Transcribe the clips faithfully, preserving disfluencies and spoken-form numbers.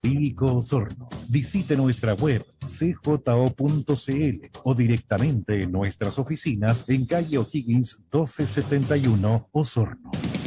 Jurídico Osorno. Visite nuestra web c j o punto c l o directamente en nuestras oficinas en calle O'Higgins doce setenta y uno, Osorno.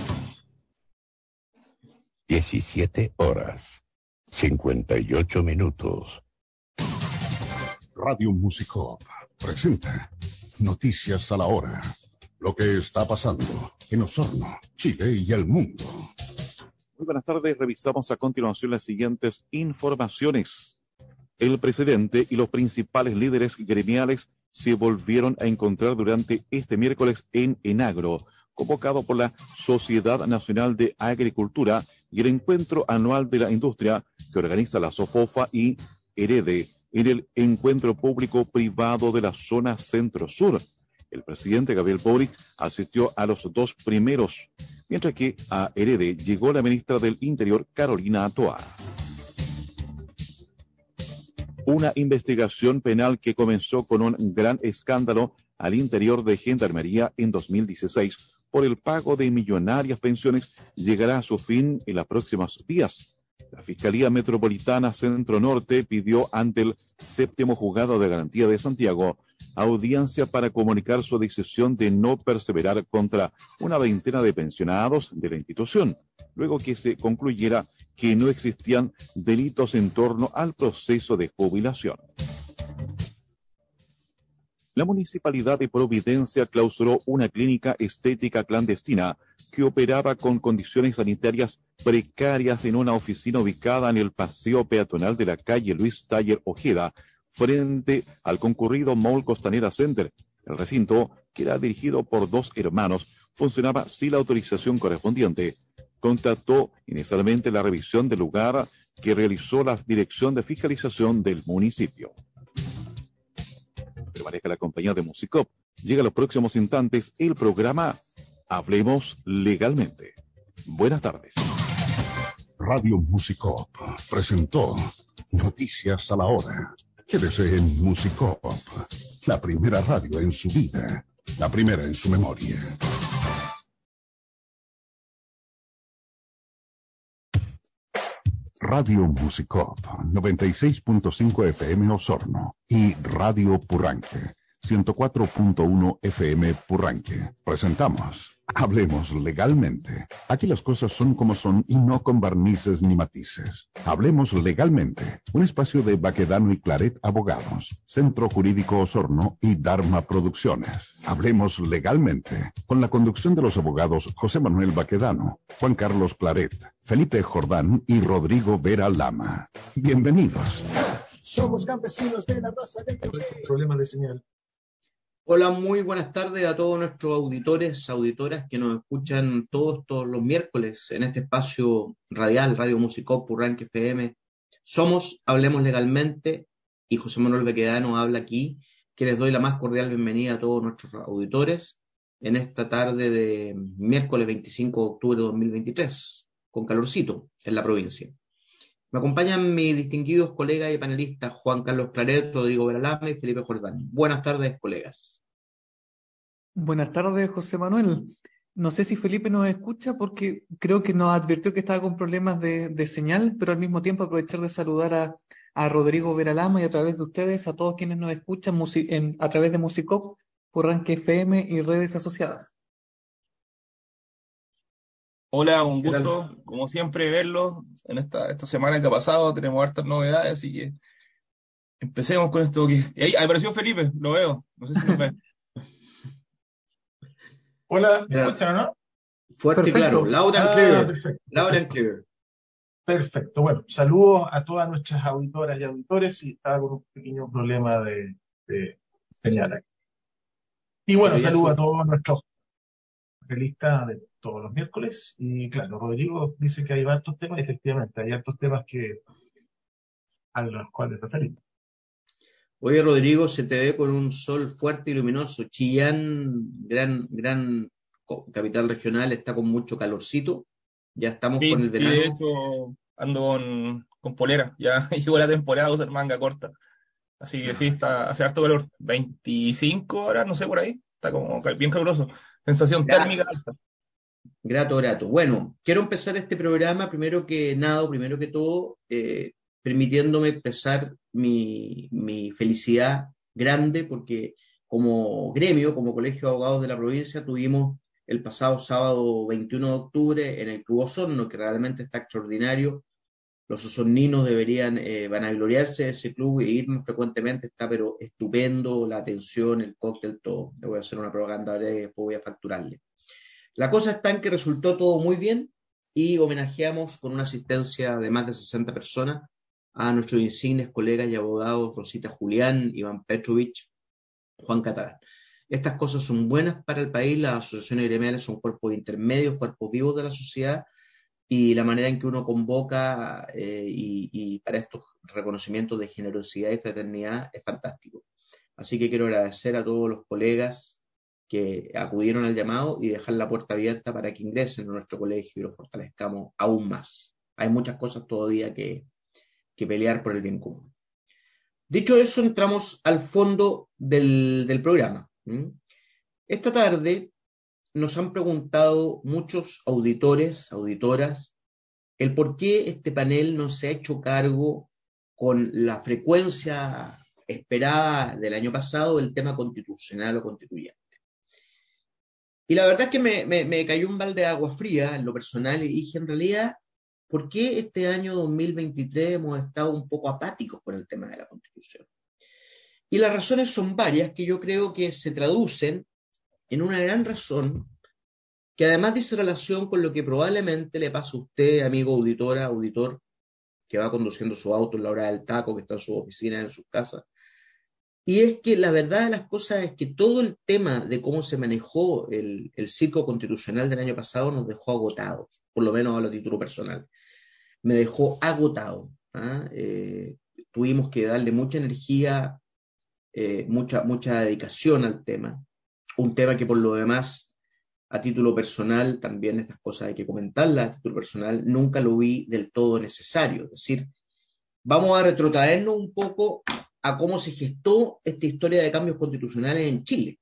diecisiete horas, cincuenta y ocho minutos. Radio Musicop presenta Noticias a la Hora. Lo que está pasando en Osorno, Chile y el mundo. Muy buenas tardes, revisamos a continuación las siguientes informaciones. El presidente y los principales líderes gremiales se volvieron a encontrar durante este miércoles en Enagro, convocado por la Sociedad Nacional de Agricultura y el Encuentro Anual de la Industria que organiza la SOFOFA y Herede en el Encuentro Público Privado de la Zona Centro-Sur. El presidente Gabriel Boric asistió a los dos primeros, mientras que a Herede llegó la ministra del Interior, Carolina Toa. Una investigación penal que comenzó con un gran escándalo al interior de Gendarmería en dos mil dieciséis por el pago de millonarias pensiones llegará a su fin en los próximos días. La Fiscalía Metropolitana Centro Norte pidió ante el séptimo juzgado de garantía de Santiago audiencia para comunicar su decisión de no perseverar contra una veintena de pensionados de la institución, luego que se concluyera que no existían delitos en torno al proceso de jubilación. La Municipalidad de Providencia clausuró una clínica estética clandestina que operaba con condiciones sanitarias precarias en una oficina ubicada en el paseo peatonal de la calle Luis Taller Ojeda, frente al concurrido Mall Costanera Center. El recinto, que era dirigido por dos hermanos, funcionaba sin la autorización correspondiente. Constató inicialmente la revisión del lugar que realizó la Dirección de Fiscalización del municipio. Permanezca la compañía de Musicop. Llega a los próximos instantes el programa Hablemos Legalmente. Buenas tardes. Radio Musicop presentó Noticias a la Hora. Quédese en Musicop, la primera radio en su vida, la primera en su memoria. Radio Musicop, noventa y seis punto cinco F M Osorno y Radio Purranque, ciento cuatro punto uno F M Purranque. Presentamos Hablemos Legalmente. Aquí las cosas son como son y no con barnices ni matices. Hablemos Legalmente, un espacio de Baquedano y Claret Abogados, Centro Jurídico Osorno y Dharma Producciones. Hablemos Legalmente, con la conducción de los abogados José Manuel Baquedano, Juan Carlos Claret, Felipe Jordán y Rodrigo Vera Lama. Bienvenidos. Somos campesinos de la raza de problemas de señal. Hola, muy buenas tardes a todos nuestros auditores, auditoras que nos escuchan todos, todos los miércoles en este espacio radial, Radio Musicop, Purranque F M. Somos Hablemos Legalmente y José Manuel Baquedano habla aquí, que les doy la más cordial bienvenida a todos nuestros auditores en esta tarde de miércoles veinticinco de octubre de dos mil veintitrés, con calorcito en la provincia. Me acompañan mis distinguidos colegas y panelistas Juan Carlos Claret, Rodrigo Veralama y Felipe Jordán. Buenas tardes, colegas. Buenas tardes, José Manuel. No sé si Felipe nos escucha porque creo que nos advirtió que estaba con problemas de, de señal, pero al mismo tiempo aprovechar de saludar a, a Rodrigo Veralama y a través de ustedes a todos quienes nos escuchan en, a través de Musicop, Purranque F M y redes asociadas. Hola, un gusto, como siempre, verlos en esta, esta semana que ha pasado. Tenemos hartas novedades, así que empecemos con esto. Que ahí apareció Felipe, lo veo, no sé si lo ven. Hola, ¿me escuchan o no? Fuerte y claro, loud and clear. Ah, perfecto. Loud and clear. Perfecto, bueno, saludos a todas nuestras auditoras y auditores, y estaba con un pequeño problema de, de señal aquí. Y bueno, saludos a todos nuestros panelistas de todos los miércoles, y claro, Rodrigo dice que hay hartos temas, y efectivamente, hay hartos temas que a los cuales referimos. Oye, Rodrigo, se te ve con un sol fuerte y luminoso. Chillán, gran, gran capital regional, está con mucho calorcito. Ya estamos sí, con el verano. Sí, de hecho, ando con, con polera. Ya llegó la temporada de usar manga corta. Así que sí, está, hace harto calor. veinticinco horas, no sé, por ahí. Está como bien caluroso. Sensación Grato, térmica alta. Grato, grato. Bueno, quiero empezar este programa, primero que nada, primero que todo, eh, permitiéndome expresar mi, mi felicidad grande porque como gremio, como Colegio de Abogados de la provincia, tuvimos el pasado sábado veintiuno de octubre en el Club Osorno, que realmente está extraordinario. Los osorninos deberían eh, vanagloriarse de ese club e ir más frecuentemente, está pero estupendo, la atención, el cóctel, todo. Le voy a hacer una propaganda breve y después voy a facturarle. La cosa está en que resultó todo muy bien y homenajeamos con una asistencia de más de sesenta personas a nuestros insignes colegas y abogados Rosita Julián, Iván Petrovich, Juan Catalán. Estas cosas son buenas para el país, las asociaciones gremiales son cuerpos intermedios, cuerpos vivos de la sociedad, y la manera en que uno convoca eh, y, y para estos reconocimientos de generosidad y fraternidad es fantástico. Así que quiero agradecer a todos los colegas que acudieron al llamado y dejar la puerta abierta para que ingresen a nuestro colegio y lo fortalezcamos aún más. Hay muchas cosas todavía que, que pelear por el bien común. Dicho eso, entramos al fondo del, del programa. ¿Mm? Esta tarde nos han preguntado muchos auditores, auditoras, el por qué este panel no se ha hecho cargo con la frecuencia esperada del año pasado del tema constitucional o constituyente. Y la verdad es que me, me, me cayó un balde de agua fría en lo personal y dije, en realidad, ¿por qué este año dos mil veintitrés hemos estado un poco apáticos con el tema de la Constitución? Y las razones son varias que yo creo que se traducen en una gran razón que además dice relación con lo que probablemente le pasa a usted, amigo auditora, auditor, que va conduciendo su auto en la hora del taco, que está en su oficina, en su casa. Y es que la verdad de las cosas es que todo el tema de cómo se manejó el, el circo constitucional del año pasado nos dejó agotados, por lo menos a lo título personal. Me dejó agotado. ¿ah? Eh, tuvimos que darle mucha energía, eh, mucha, mucha dedicación al tema. Un tema que por lo demás, a título personal, también estas cosas hay que comentarlas, a título personal, nunca lo vi del todo necesario. Es decir, vamos a retrotraernos un poco a cómo se gestó esta historia de cambios constitucionales en Chile.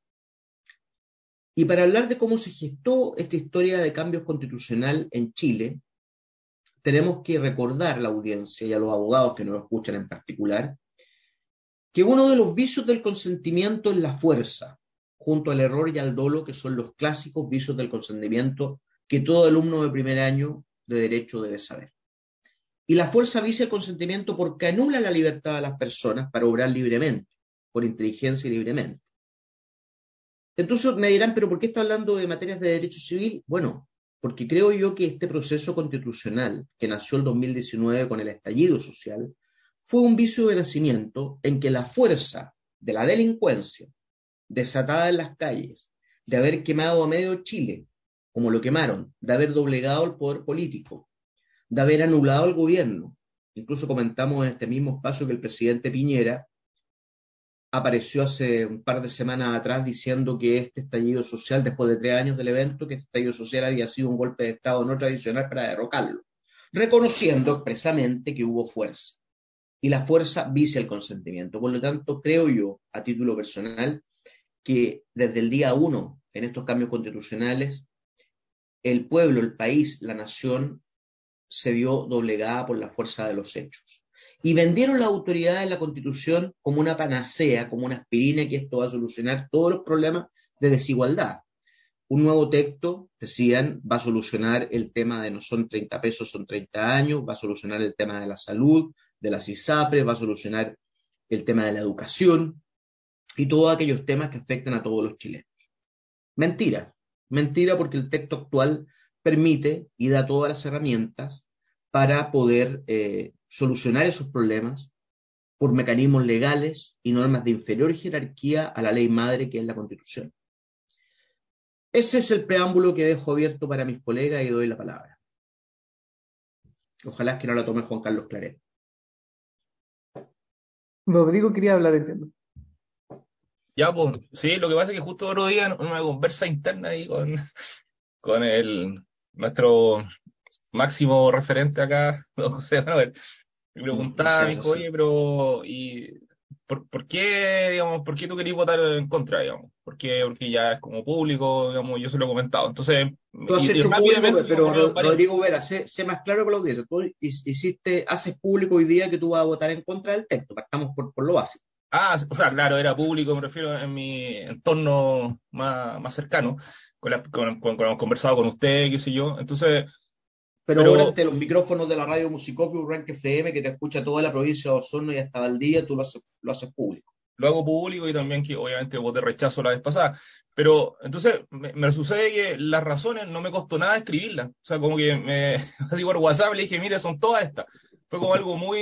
Y para hablar de cómo se gestó esta historia de cambios constitucional en Chile, tenemos que recordar a la audiencia y a los abogados que nos escuchan en particular, que uno de los vicios del consentimiento es la fuerza, junto al error y al dolo, que son los clásicos vicios del consentimiento que todo alumno de primer año de Derecho debe saber. Y la fuerza vicia el consentimiento porque anula la libertad de las personas para obrar libremente, por inteligencia y libremente. Entonces me dirán, ¿pero por qué está hablando de materias de derecho civil? Bueno, porque creo yo que este proceso constitucional, que nació el dos mil diecinueve con el estallido social, fue un vicio de nacimiento en que la fuerza de la delincuencia, desatada en las calles, de haber quemado a medio Chile, como lo quemaron, de haber doblegado el poder político, de haber anulado el gobierno. Incluso comentamos en este mismo espacio que el presidente Piñera apareció hace un par de semanas atrás diciendo que este estallido social, después de tres años del evento, que este estallido social había sido un golpe de Estado no tradicional para derrocarlo, reconociendo expresamente que hubo fuerza. Y la fuerza vicia el consentimiento. Por lo tanto, creo yo, a título personal, que desde el día uno en estos cambios constitucionales, el pueblo, el país, la nación se vio doblegada por la fuerza de los hechos. Y vendieron la autoridad de la Constitución como una panacea, como una aspirina, que esto va a solucionar todos los problemas de desigualdad. Un nuevo texto, decían, va a solucionar el tema de no son treinta pesos, son treinta años, va a solucionar el tema de la salud, de las ISAPRES, va a solucionar el tema de la educación y todos aquellos temas que afectan a todos los chilenos. Mentira, mentira porque el texto actual permite y da todas las herramientas para poder eh, solucionar esos problemas por mecanismos legales y normas de inferior jerarquía a la ley madre que es la Constitución. Ese es el preámbulo que dejo abierto para mis colegas y doy la palabra. Ojalá que no la tome Juan Carlos Claret. Rodrigo quería hablar, entiendo. Ya, pues, sí, lo que pasa es que justo otro día en una conversa interna ahí con, con el, nuestro máximo referente acá, don José Manuel, me preguntaba, me dijo, oye, pero, y, ¿por, por qué, digamos, por qué tú querías votar en contra, digamos? ¿Por qué? Porque ya es como público, digamos, yo se lo he comentado. Entonces, Tú has y, y hecho público, rápidamente se me pero ocurrieron Ro- varias. Rodrigo Vera, sé, sé más claro con la audiencia. Tú hiciste, haces público hoy día que tú vas a votar en contra del texto. Partamos por, por lo básico. Ah, o sea, claro, era público, me refiero en mi entorno más, más cercano, con, la, con, con, con- conversado con usted, qué sé yo. Entonces, Pero ahora pero ante los micrófonos de la radio Musicopio Rank F M, que te escucha toda la provincia de Osorno y hasta Valdivia, tú lo haces, lo haces público. lo hago público y también que obviamente voté rechazo la vez pasada. Pero entonces me, me sucede que las razones no me costó nada escribirlas. O sea, como que me, así por WhatsApp le dije, mire, son todas estas. Fue como algo muy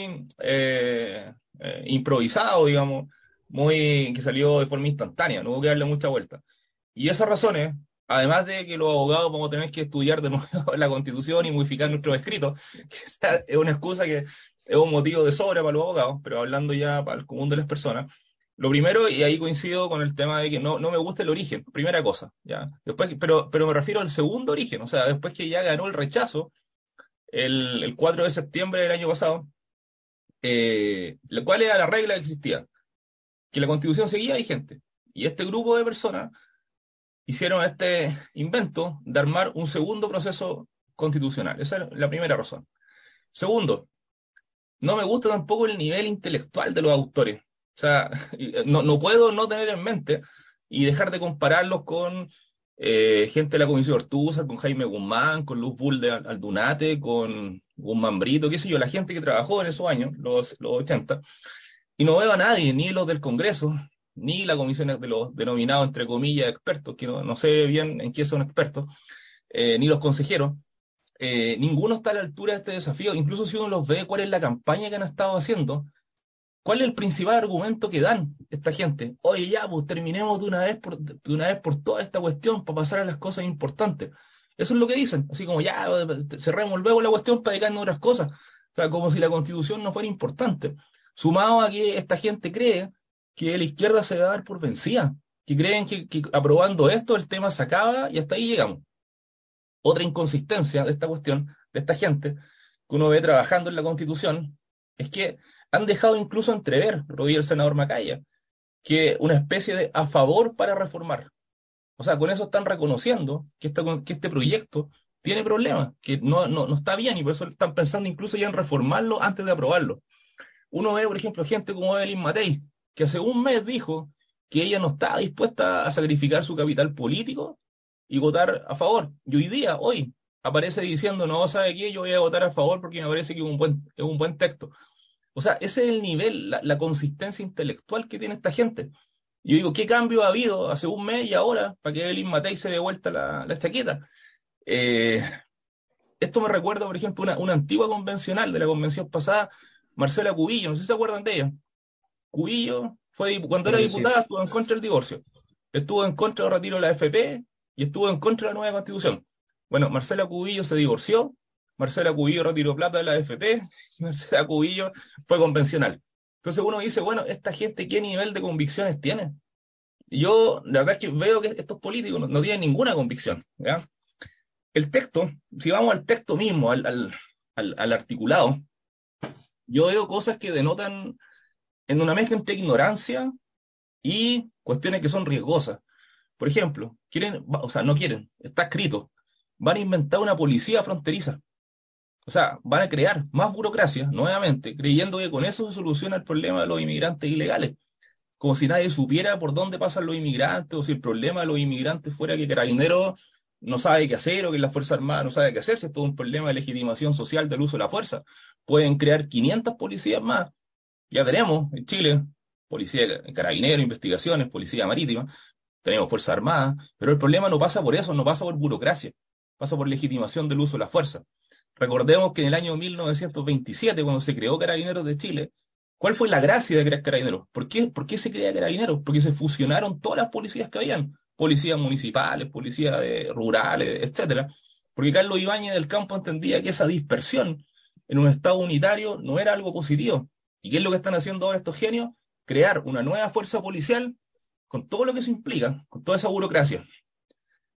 eh, eh, improvisado, digamos, muy que salió de forma instantánea, no hubo que darle mucha vuelta. Y esas razones, además de que los abogados vamos a tener que estudiar de nuevo la Constitución y modificar nuestros escritos, que esa es una excusa que es un motivo de sobra para los abogados, pero hablando ya para el común de las personas, lo primero, y ahí coincido con el tema de que no, no me gusta el origen, primera cosa, ¿ya? Después, pero, pero me refiero al segundo origen, o sea, después que ya ganó el rechazo, el, el cuatro de septiembre del año pasado, eh, ¿cuál era la regla que existía? Que la Constitución seguía vigente. Y este grupo de personas hicieron este invento de armar un segundo proceso constitucional. Esa es la primera razón. Segundo, no me gusta tampoco el nivel intelectual de los autores. O sea, no, no puedo no tener en mente y dejar de compararlos con eh, gente de la Comisión Ortúzar, con Jaime Guzmán, con Luz Bull de Aldunate, con Guzmán Brito, qué sé yo, la gente que trabajó en esos años, los, los ochenta, y no veo a nadie, ni los del Congreso, ni la comisión de los denominados, entre comillas, expertos, que no, no sé bien en qué son expertos, eh, ni los consejeros. Eh, ninguno está a la altura de este desafío, incluso si uno los ve, cuál es la campaña que han estado haciendo, cuál es el principal argumento que dan esta gente. Oye, ya, pues terminemos de una vez por, de una vez por toda esta cuestión para pasar a las cosas importantes. Eso es lo que dicen, así como ya, cerremos luego la cuestión para dedicarnos a otras cosas. O sea, como si la Constitución no fuera importante. Sumado a que esta gente cree que la izquierda se va a dar por vencida, que creen que, que aprobando esto el tema se acaba y hasta ahí llegamos. Otra inconsistencia de esta cuestión, de esta gente, que uno ve trabajando en la Constitución, es que han dejado incluso entrever, lo dijo el senador Macaya, que una especie de a favor para reformar. O sea, con eso están reconociendo que, esta, que este proyecto tiene problemas, que no, no, no está bien y por eso están pensando incluso ya en reformarlo antes de aprobarlo. Uno ve, por ejemplo, gente como Evelyn Matei, que hace un mes dijo que ella no estaba dispuesta a sacrificar su capital político y votar a favor. Y hoy día, hoy, aparece diciendo, no, ¿sabe qué? Yo voy a votar a favor porque me parece que es un buen, es un buen texto. O sea, ese es el nivel, la, la consistencia intelectual que tiene esta gente. Y yo digo, ¿qué cambio ha habido hace un mes y ahora para que Evelyn Matei se dé vuelta la, la chaqueta? Eh, esto me recuerda, por ejemplo, una, una antigua convencional de la convención pasada, Marcela Cubillo, no sé si se acuerdan de ella. Cubillo, fue, cuando era diputada, estuvo en contra del divorcio, estuvo en contra del retiro de la A F P y estuvo en contra de la nueva constitución. Bueno, Marcela Cubillo se divorció, Marcela Cubillo retiró plata de la A F P y Marcela Cubillo fue convencional. Entonces uno dice, bueno, ¿esta gente qué nivel de convicciones tiene? Y yo, la verdad es que veo que estos políticos no, no tienen ninguna convicción, ¿ya? El texto, si vamos al texto mismo, al, al, al, al articulado, yo veo cosas que denotan en una mezcla entre ignorancia y cuestiones que son riesgosas. Por ejemplo, quieren, o sea, no quieren, está escrito, van a inventar una policía fronteriza. O sea, van a crear más burocracia, nuevamente, creyendo que con eso se soluciona el problema de los inmigrantes ilegales. Como si nadie supiera por dónde pasan los inmigrantes, o si el problema de los inmigrantes fuera que Carabineros no sabe qué hacer, o que la Fuerza Armada no sabe qué hacer, si es todo un problema de legitimación social del uso de la fuerza. Pueden crear quinientas policías más. Ya tenemos en Chile policía, Carabineros, investigaciones, policía marítima, tenemos Fuerza Armada, pero el problema no pasa por eso, no pasa por burocracia, pasa por legitimación del uso de la fuerza. Recordemos que en el año mil novecientos veintisiete, cuando se creó Carabineros de Chile, ¿cuál fue la gracia de crear Carabineros? ¿Por qué, ¿Por qué se crea Carabineros? Porque se fusionaron todas las policías que habían, policías municipales, policías de, rurales, etcétera. Porque Carlos Ibáñez del Campo entendía que esa dispersión en un Estado unitario no era algo positivo. ¿Y qué es lo que están haciendo ahora estos genios? Crear una nueva fuerza policial con todo lo que eso implica, con toda esa burocracia.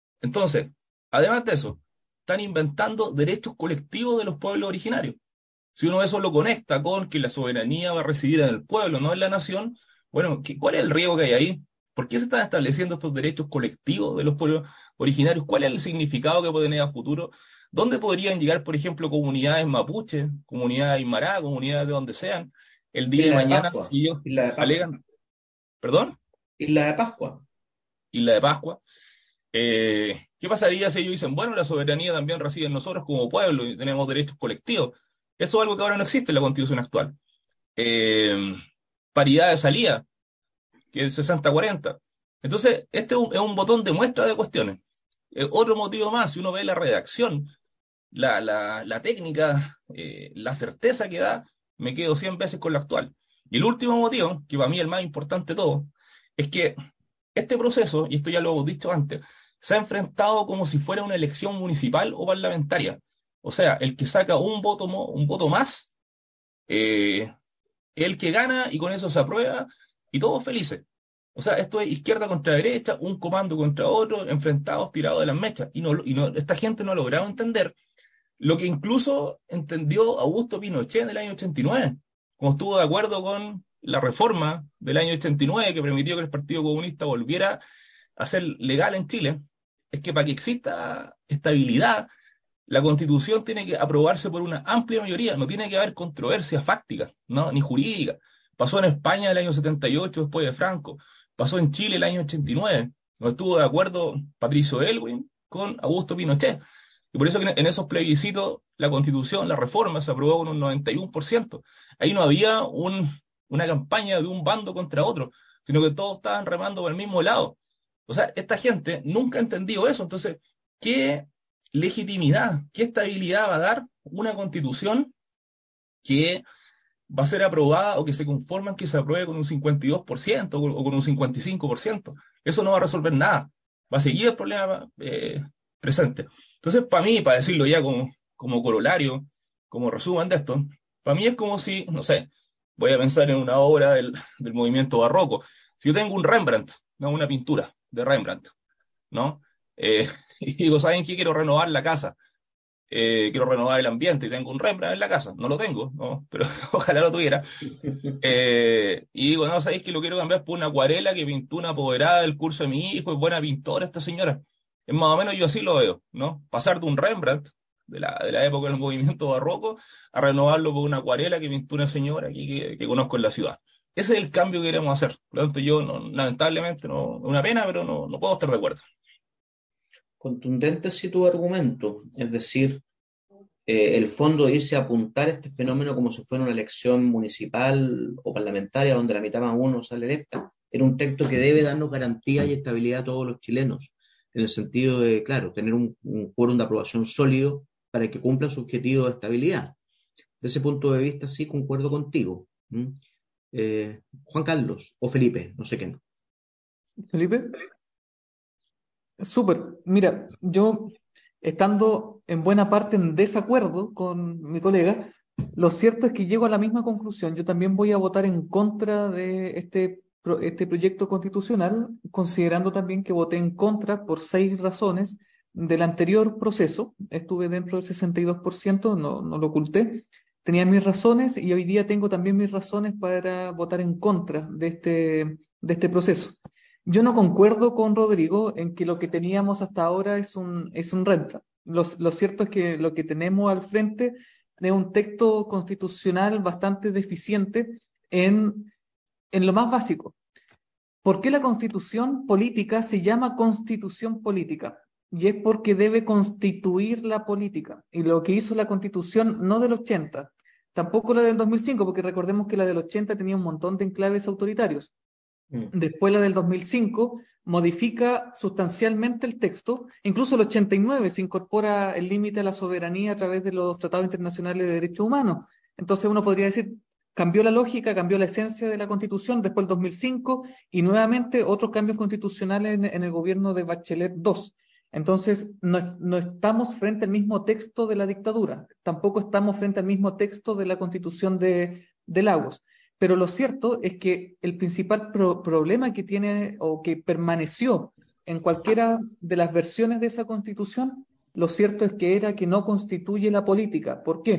Entonces, además de eso, están inventando derechos colectivos de los pueblos originarios. Si uno eso lo conecta con que la soberanía va a residir en el pueblo, no en la nación, bueno, ¿qué, ¿cuál es el riesgo que hay ahí? ¿Por qué se están estableciendo estos derechos colectivos de los pueblos originarios? ¿Cuál es el significado que puede tener a futuro? ¿Dónde podrían llegar, por ejemplo, comunidades mapuche, comunidades aymara, comunidades de donde sean, el día de Isla de mañana, Pascua. si ellos Isla de Pascua. alegan, perdón, Isla de Pascua. Isla de Pascua? Eh, ¿qué pasaría si ellos dicen, bueno, la soberanía también reside en nosotros como pueblo y tenemos derechos colectivos? Eso es algo que ahora no existe en la Constitución actual. Eh, paridad de salida, que es sesenta cuarenta. Entonces, este es un, es un botón de muestra de cuestiones. Eh, otro motivo más, si uno ve la redacción, la, la, la técnica, eh, la certeza que da, me quedo cien veces con la actual. Y el último motivo, que para mí es el más importante de todo, es que este proceso, y esto ya lo hemos dicho antes, se ha enfrentado como si fuera una elección municipal o parlamentaria. O sea, el que saca un voto, mo, un voto más, eh, el que gana y con eso se aprueba y todos felices. O sea, esto es izquierda contra derecha, un comando contra otro, enfrentados, tirados de las mechas. Y, no, y no, esta gente no ha logrado entender lo que incluso entendió Augusto Pinochet en el año ochenta y nueve, como estuvo de acuerdo con la reforma del año ochenta y nueve que permitió que el Partido Comunista volviera a ser legal en Chile, es que para que exista estabilidad, la Constitución tiene que aprobarse por una amplia mayoría, no tiene que haber controversia fáctica, ¿no? Ni jurídica. Pasó en España el año setenta y ocho después de Franco, pasó en Chile el año ochenta y nueve, no estuvo de acuerdo Patricio Elwin con Augusto Pinochet. Y por eso que en esos plebiscitos la Constitución, la reforma, se aprobó con un noventa y uno por ciento. Ahí no había un, una campaña de un bando contra otro, sino que todos estaban remando por el mismo lado. O sea, esta gente nunca ha entendido eso. Entonces, ¿qué legitimidad, qué estabilidad va a dar una Constitución que va a ser aprobada o que se conforman que se apruebe con un cincuenta y dos por ciento o con un cincuenta y cinco por ciento? Eso no va a resolver nada. Va a seguir el problema eh, presente. Entonces, para mí, para decirlo ya como, como corolario, como resumen de esto, para mí es como si, no sé, voy a pensar en una obra del, del movimiento barroco. Si yo tengo un Rembrandt, ¿no? Una pintura de Rembrandt, ¿no? Eh, y digo, ¿saben qué? Quiero renovar la casa, eh, quiero renovar el ambiente y tengo un Rembrandt en la casa. No lo tengo, ¿no? Pero ojalá lo tuviera. Eh, y digo, no, ¿sabéis que lo quiero cambiar por una acuarela que pintó una apoderada del curso de mi hijo? Es buena pintora esta señora. Es más o menos yo así lo veo, ¿no? Pasar de un Rembrandt de la, de la época del movimiento barroco a renovarlo por una acuarela que pintó una señora aquí que, que conozco en la ciudad. Ese es el cambio que queremos hacer. Por lo tanto, yo, no, lamentablemente, no, una pena, pero no, no puedo estar de acuerdo. Contundente sí tu argumento, es decir, eh, el fondo dice apuntar este fenómeno como si fuera una elección municipal o parlamentaria donde la mitad más uno sale electa, en un texto que debe darnos garantía y estabilidad a todos los chilenos, en el sentido de, claro, tener un, un quórum de aprobación sólido para que cumpla su objetivo de estabilidad. De ese punto de vista sí concuerdo contigo. ¿Mm? Eh, Juan Carlos o Felipe, no sé qué. Felipe. Súper. Mira, yo estando en buena parte en desacuerdo con mi colega, lo cierto es que llego a la misma conclusión. Yo también voy a votar en contra de este, pro- este proyecto constitucional, considerando también que voté en contra por seis razones del anterior proceso. Estuve dentro del sesenta y dos por ciento, no, no lo oculté. Tenía mis razones y hoy día tengo también mis razones para votar en contra de este, de este proceso. Yo no concuerdo con Rodrigo en que lo que teníamos hasta ahora es un, es un renta. Lo, lo cierto es que lo que tenemos al frente es un texto constitucional bastante deficiente en, en lo más básico. ¿Por qué la constitución política se llama constitución política? Y es porque debe constituir la política. Y lo que hizo la constitución, no del ochenta, tampoco la del dos mil cinco, porque recordemos que la del ochenta tenía un montón de enclaves autoritarios. Después la del dos mil cinco modifica sustancialmente el texto, incluso el ochenta y nueve se incorpora el límite a la soberanía a través de los tratados internacionales de derechos humanos. Entonces uno podría decir, cambió la lógica, cambió la esencia de la Constitución después del dos mil cinco y nuevamente otros cambios constitucionales en, en el gobierno de Bachelet dos. Entonces no, no estamos frente al mismo texto de la dictadura, tampoco estamos frente al mismo texto de la Constitución de, de Lagos. Pero lo cierto es que el principal pro problema que tiene o que permaneció en cualquiera de las versiones de esa Constitución, lo cierto es que era que no constituye la política. ¿Por qué?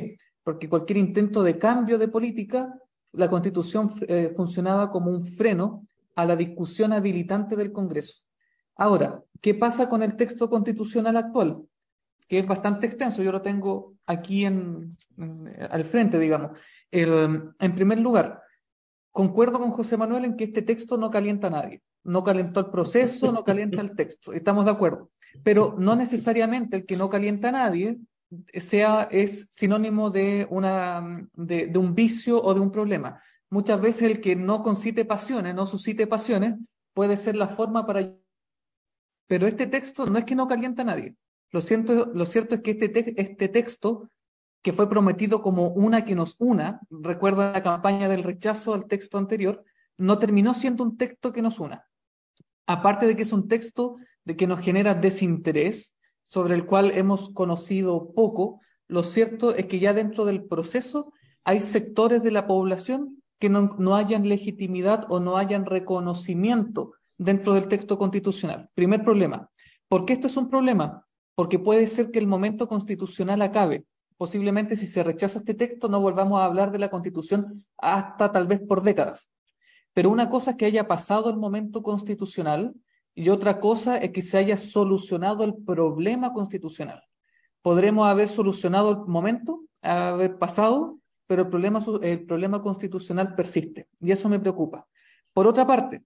porque cualquier intento de cambio de política, la Constitución eh, funcionaba como un freno a la discusión habilitante del Congreso. Ahora, ¿qué pasa con el texto constitucional actual? Que es bastante extenso, yo lo tengo aquí en, en, al frente, digamos. El, en primer lugar, concuerdo con José Manuel en que este texto no calienta a nadie, no calentó el proceso, no calienta el texto, estamos de acuerdo, pero no necesariamente el que no calienta a nadie sea, es sinónimo de, una, de, de un vicio o de un problema. Muchas veces el que no concite pasiones, no suscite pasiones, puede ser la forma para... Pero este texto no es que no calienta a nadie. Lo cierto, lo cierto es que este, te, este texto, que fue prometido como una que nos una, recuerda la campaña del rechazo al texto anterior, no terminó siendo un texto que nos una. Aparte de que es un texto de que nos genera desinterés, sobre el cual hemos conocido poco, lo cierto es que ya dentro del proceso hay sectores de la población que no, no hayan legitimidad o no hayan reconocimiento dentro del texto constitucional. Primer problema. ¿Por qué esto es un problema? Porque puede ser que el momento constitucional acabe. Posiblemente si se rechaza este texto no volvamos a hablar de la Constitución hasta tal vez por décadas. Pero una cosa es que haya pasado el momento constitucional y otra cosa es que se haya solucionado el problema constitucional. Podremos haber solucionado el momento, haber pasado, pero el problema, el problema constitucional persiste y eso me preocupa. Por otra parte,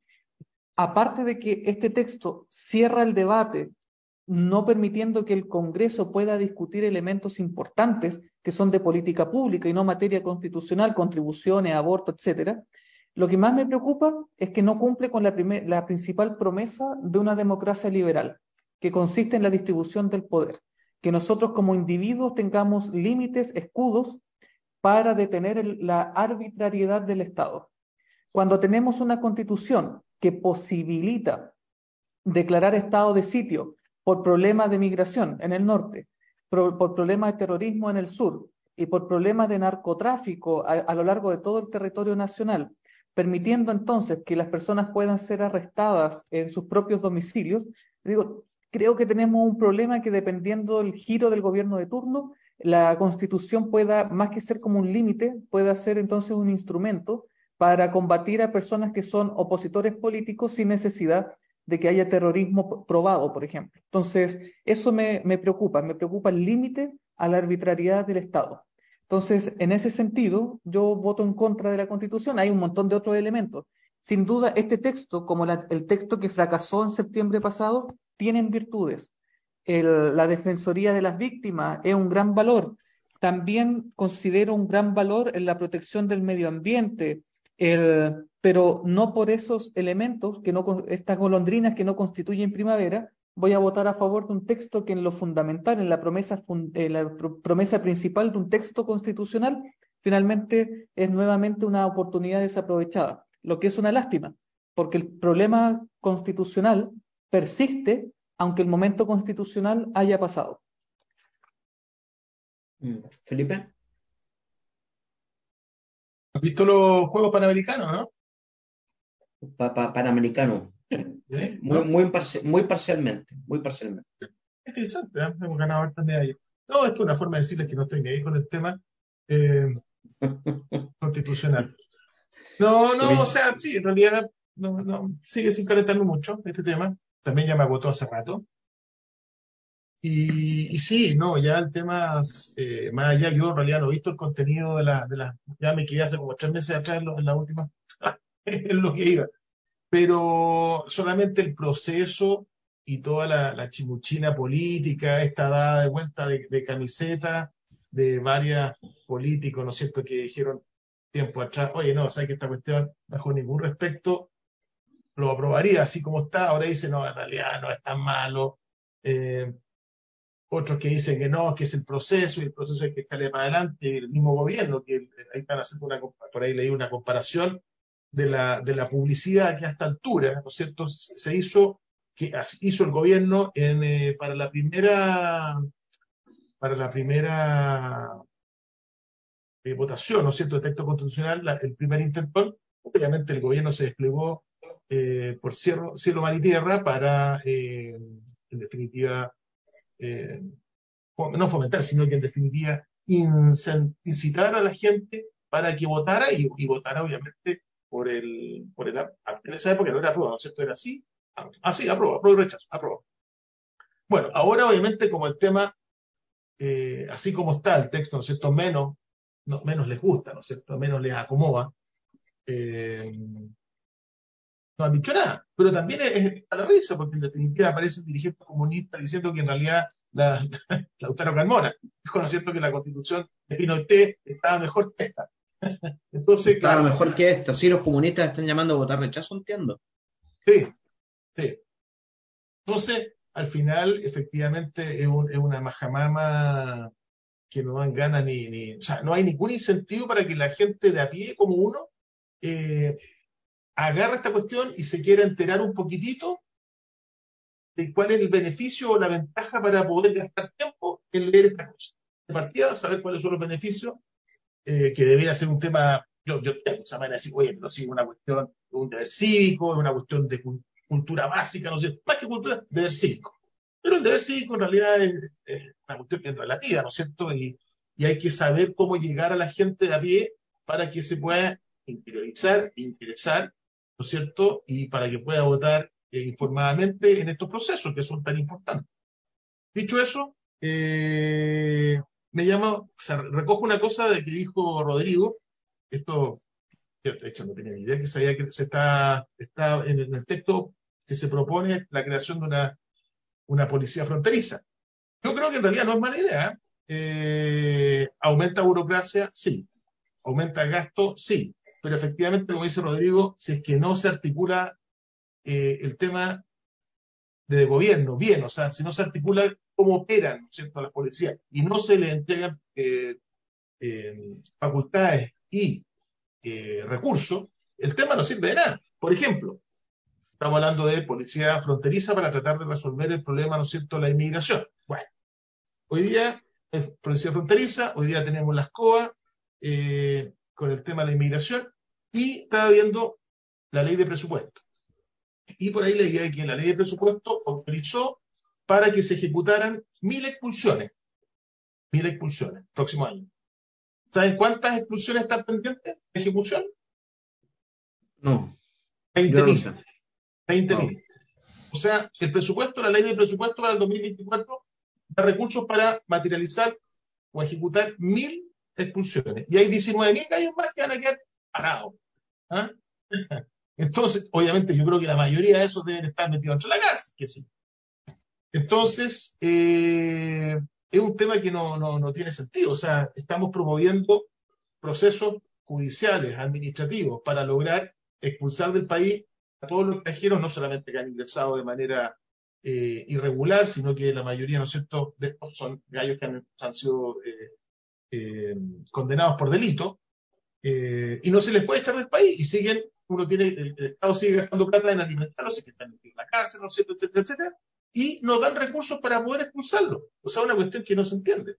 aparte de que este texto cierra el debate, no permitiendo que el Congreso pueda discutir elementos importantes que son de política pública y no materia constitucional, contribuciones, aborto, etcétera, lo que más me preocupa es que no cumple con la, primer, la principal promesa de una democracia liberal, que consiste en la distribución del poder, que nosotros como individuos tengamos límites, escudos, para detener el, la arbitrariedad del Estado. Cuando tenemos una constitución que posibilita declarar estado de sitio por problemas de migración en el norte, por, por problemas de terrorismo en el sur y por problemas de narcotráfico a, a lo largo de todo el territorio nacional, permitiendo entonces que las personas puedan ser arrestadas en sus propios domicilios, digo, creo que tenemos un problema que dependiendo del giro del gobierno de turno, la Constitución pueda, más que ser como un límite, pueda ser entonces un instrumento para combatir a personas que son opositores políticos sin necesidad de que haya terrorismo probado, por ejemplo. Entonces, eso me, me preocupa, me preocupa el límite a la arbitrariedad del Estado. Entonces, en ese sentido, yo voto en contra de la Constitución. Hay un montón de otros elementos. Sin duda, este texto, como la, el texto que fracasó en septiembre pasado, tienen virtudes. El, la Defensoría de las Víctimas es un gran valor. También considero un gran valor en la protección del medio ambiente, el, pero no por esos elementos, que no, estas golondrinas que no constituyen primavera, voy a votar a favor de un texto que en lo fundamental, en la promesa, en la promesa principal de un texto constitucional, finalmente es nuevamente una oportunidad desaprovechada, lo que es una lástima, porque el problema constitucional persiste aunque el momento constitucional haya pasado. Felipe. ¿Has visto los Juegos Panamericanos, no? Pa, pa, Panamericano. ¿Sí? Muy, ¿No? muy, parci muy parcialmente, muy parcialmente. Interesante, ¿eh? Hemos ganado hartas medallas. No, esto es una forma de decirles que no estoy ni ahí con el tema eh, constitucional. No, no, o sea, sí, en realidad no, no, sigue sin calentarme mucho este tema. También ya me agotó hace rato. Y, y sí, no, ya el tema, eh, más allá, yo en realidad no he visto el contenido de la, de la, ya me quedé hace como tres meses atrás en, lo, en la última, en lo que iba. Pero solamente el proceso y toda la, la chimuchina política, esta dada de vuelta de, de camiseta de varios políticos, ¿no es cierto?, que dijeron tiempo atrás, oye, no, sabes que esta cuestión, bajo ningún respecto, lo aprobaría así como está. Ahora dice, no, en realidad no es tan malo. Eh, otros que dicen que no, que es el proceso, y el proceso hay que echarle para adelante, el mismo gobierno, que ahí están haciendo una, por ahí leí una comparación de la, de la publicidad que a esta altura, ¿no es cierto?, se hizo, que hizo el gobierno en, eh, para la primera, para la primera eh, votación, ¿no es cierto?, de texto constitucional, la, el primer intento. Obviamente el gobierno se desplegó eh, por cielo, cielo, mar y tierra para, eh, en definitiva, Eh, no fomentar, sino que en definitiva incitar a la gente para que votara y, y votara obviamente por el, por el, en esa época no era aprueba, ¿no es cierto? Era así, ah sí, aprueba, aprueba y rechazo, aprueba. Bueno, ahora obviamente como el tema, eh, así como está el texto, ¿no es cierto? Menos, no, menos les gusta, ¿no es cierto? Menos les acomoda. Eh, no han dicho nada, pero también es, es a la risa, porque en definitiva aparecen dirigentes comunistas diciendo que en realidad la, la, Lautaro Carmona dijo, ¿no es cierto?, que la constitución de Pinochet estaba mejor que esta. Entonces, estaba claro, mejor que esta. Sí, los comunistas están llamando a votar rechazo, entiendo. Sí, sí. Entonces, al final, efectivamente, es, un, es una majamama que no dan ganas ni, ni... O sea, no hay ningún incentivo para que la gente de a pie, como uno, eh, agarre esta cuestión y se quiera enterar un poquitito de cuál es el beneficio o la ventaja para poder gastar tiempo en leer esta cosa. De partida, saber cuáles son los beneficios, eh, que debería ser un tema, yo, yo tengo esa manera de decir, oye, pero sí, una cuestión, un deber cívico, una cuestión de cultura básica, no sé, más que cultura, deber cívico. Pero el deber cívico en realidad es, es una cuestión que es relativa, ¿no es cierto? Y, y hay que saber cómo llegar a la gente de a pie para que se pueda interiorizar, interesar, ¿no es cierto? Y para que pueda votar eh, informadamente en estos procesos que son tan importantes. Dicho eso, eh, me llama, o sea, recojo una cosa de que dijo Rodrigo, esto, de hecho no tenía ni idea que sabía que se está, está en el texto que se propone la creación de una, una policía fronteriza. Yo creo que en realidad no es mala idea. Eh, ¿Aumenta burocracia? Sí. ¿Aumenta gasto? Sí. Pero efectivamente, como dice Rodrigo, si es que no se articula eh, el tema de gobierno bien, o sea, si no se articula cómo operan, ¿no es cierto?, las policías y no se le entregan eh, eh, facultades y eh, recursos, el tema no sirve de nada. Por ejemplo, estamos hablando de policía fronteriza para tratar de resolver el problema, ¿no es cierto?, de la inmigración. Bueno, hoy día es policía fronteriza, hoy día tenemos la SCOA eh, con el tema de la inmigración y estaba viendo la ley de presupuesto. Y por ahí leía que la ley de presupuesto autorizó para que se ejecutaran mil expulsiones. Mil expulsiones, próximo año. ¿Saben cuántas expulsiones están pendientes de ejecución? No. veinte mil. No veinte mil. No. O sea, el presupuesto, la ley de presupuesto para el dos mil veinticuatro da recursos para materializar o ejecutar mil expulsiones. Y hay diecinueve mil gallos más que van a quedar parados. ¿Ah? Entonces, obviamente, yo creo que la mayoría de esos deben estar metidos entre la cárcel, que sí. Entonces, eh, es un tema que no, no, no tiene sentido. O sea, estamos promoviendo procesos judiciales, administrativos, para lograr expulsar del país a todos los extranjeros, no solamente que han ingresado de manera eh, irregular, sino que la mayoría, ¿no es cierto?, de estos son gallos que han, han sido eh, eh, condenados por delito, eh, y no se les puede echar del país, y siguen, uno tiene, el, el Estado sigue gastando plata en alimentarlos, que están en la cárcel, ¿no es cierto?, etcétera, etcétera, y nos dan recursos para poder expulsarlos. O sea, una cuestión que no se entiende.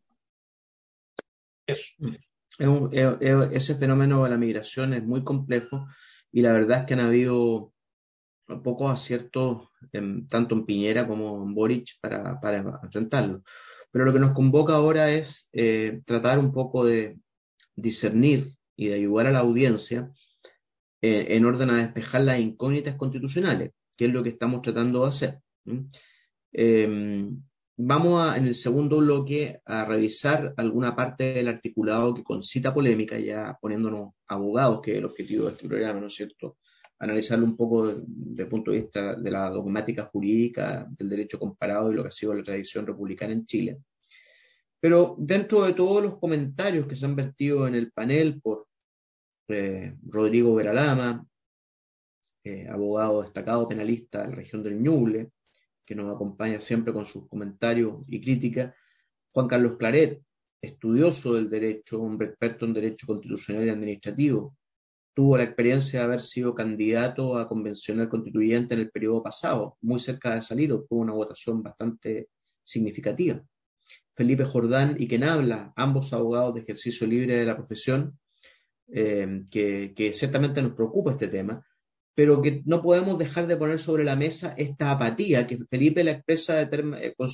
Eso. Es un, es, es, ese fenómeno de la migración es muy complejo y la verdad es que han habido pocos aciertos en, tanto en Piñera como en Boric para, para enfrentarlo. Pero lo que nos convoca ahora es eh, tratar un poco de discernir y de ayudar a la audiencia eh, en orden a despejar las incógnitas constitucionales, que es lo que estamos tratando de hacer. ¿Mm? Eh, vamos a, en el segundo bloque a revisar alguna parte del articulado que concita polémica, ya poniéndonos abogados, que es el objetivo de este programa, ¿no es cierto? Analizarlo un poco desde el punto de vista de la dogmática jurídica, del derecho comparado y lo que ha sido la tradición republicana en Chile. Pero dentro de todos los comentarios que se han vertido en el panel por eh, Rodrigo Veralama, eh, abogado destacado penalista de la región del Ñuble, que nos acompaña siempre con sus comentarios y críticas, Juan Carlos Claret, estudioso del derecho, hombre experto en derecho constitucional y administrativo, tuvo la experiencia de haber sido candidato a convencional constituyente en el periodo pasado, muy cerca de salir, obtuvo una votación bastante significativa. Felipe Jordán y quien habla, ambos abogados de ejercicio libre de la profesión, eh, que, que ciertamente nos preocupa este tema, pero que no podemos dejar de poner sobre la mesa esta apatía que Felipe la expresa de term- con su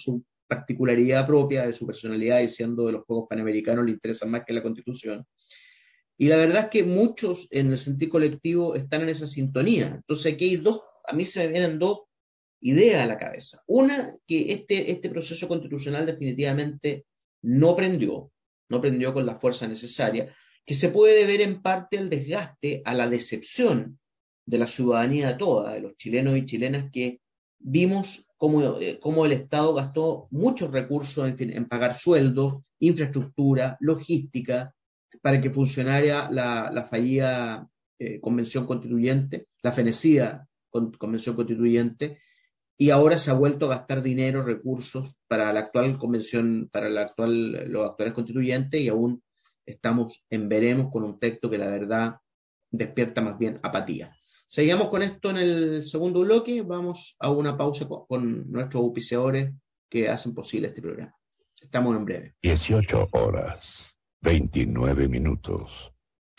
particularidad propia de su personalidad, diciendo de los Juegos Panamericanos le interesan más que la Constitución. Y la verdad es que muchos en el sentido colectivo están en esa sintonía. Entonces aquí hay dos, a mí se me vienen dos ideas a la cabeza. Una, que este, este proceso constitucional definitivamente no prendió, no prendió con la fuerza necesaria, que se puede deber en parte al desgaste, a la decepción de la ciudadanía toda, de los chilenos y chilenas, que vimos cómo, eh, cómo el Estado gastó muchos recursos en, en pagar sueldos, infraestructura, logística, para que funcionara la, la fallida eh, convención constituyente, la fenecida con, convención constituyente, y ahora se ha vuelto a gastar dinero, recursos para la actual convención, para la actual, los actuales constituyentes, y aún estamos en veremos con un texto que la verdad despierta más bien apatía. Seguimos con esto en el segundo bloque, vamos a una pausa con, con nuestros auspiciadores que hacen posible este programa. Estamos en breve. dieciocho horas, veintinueve minutos.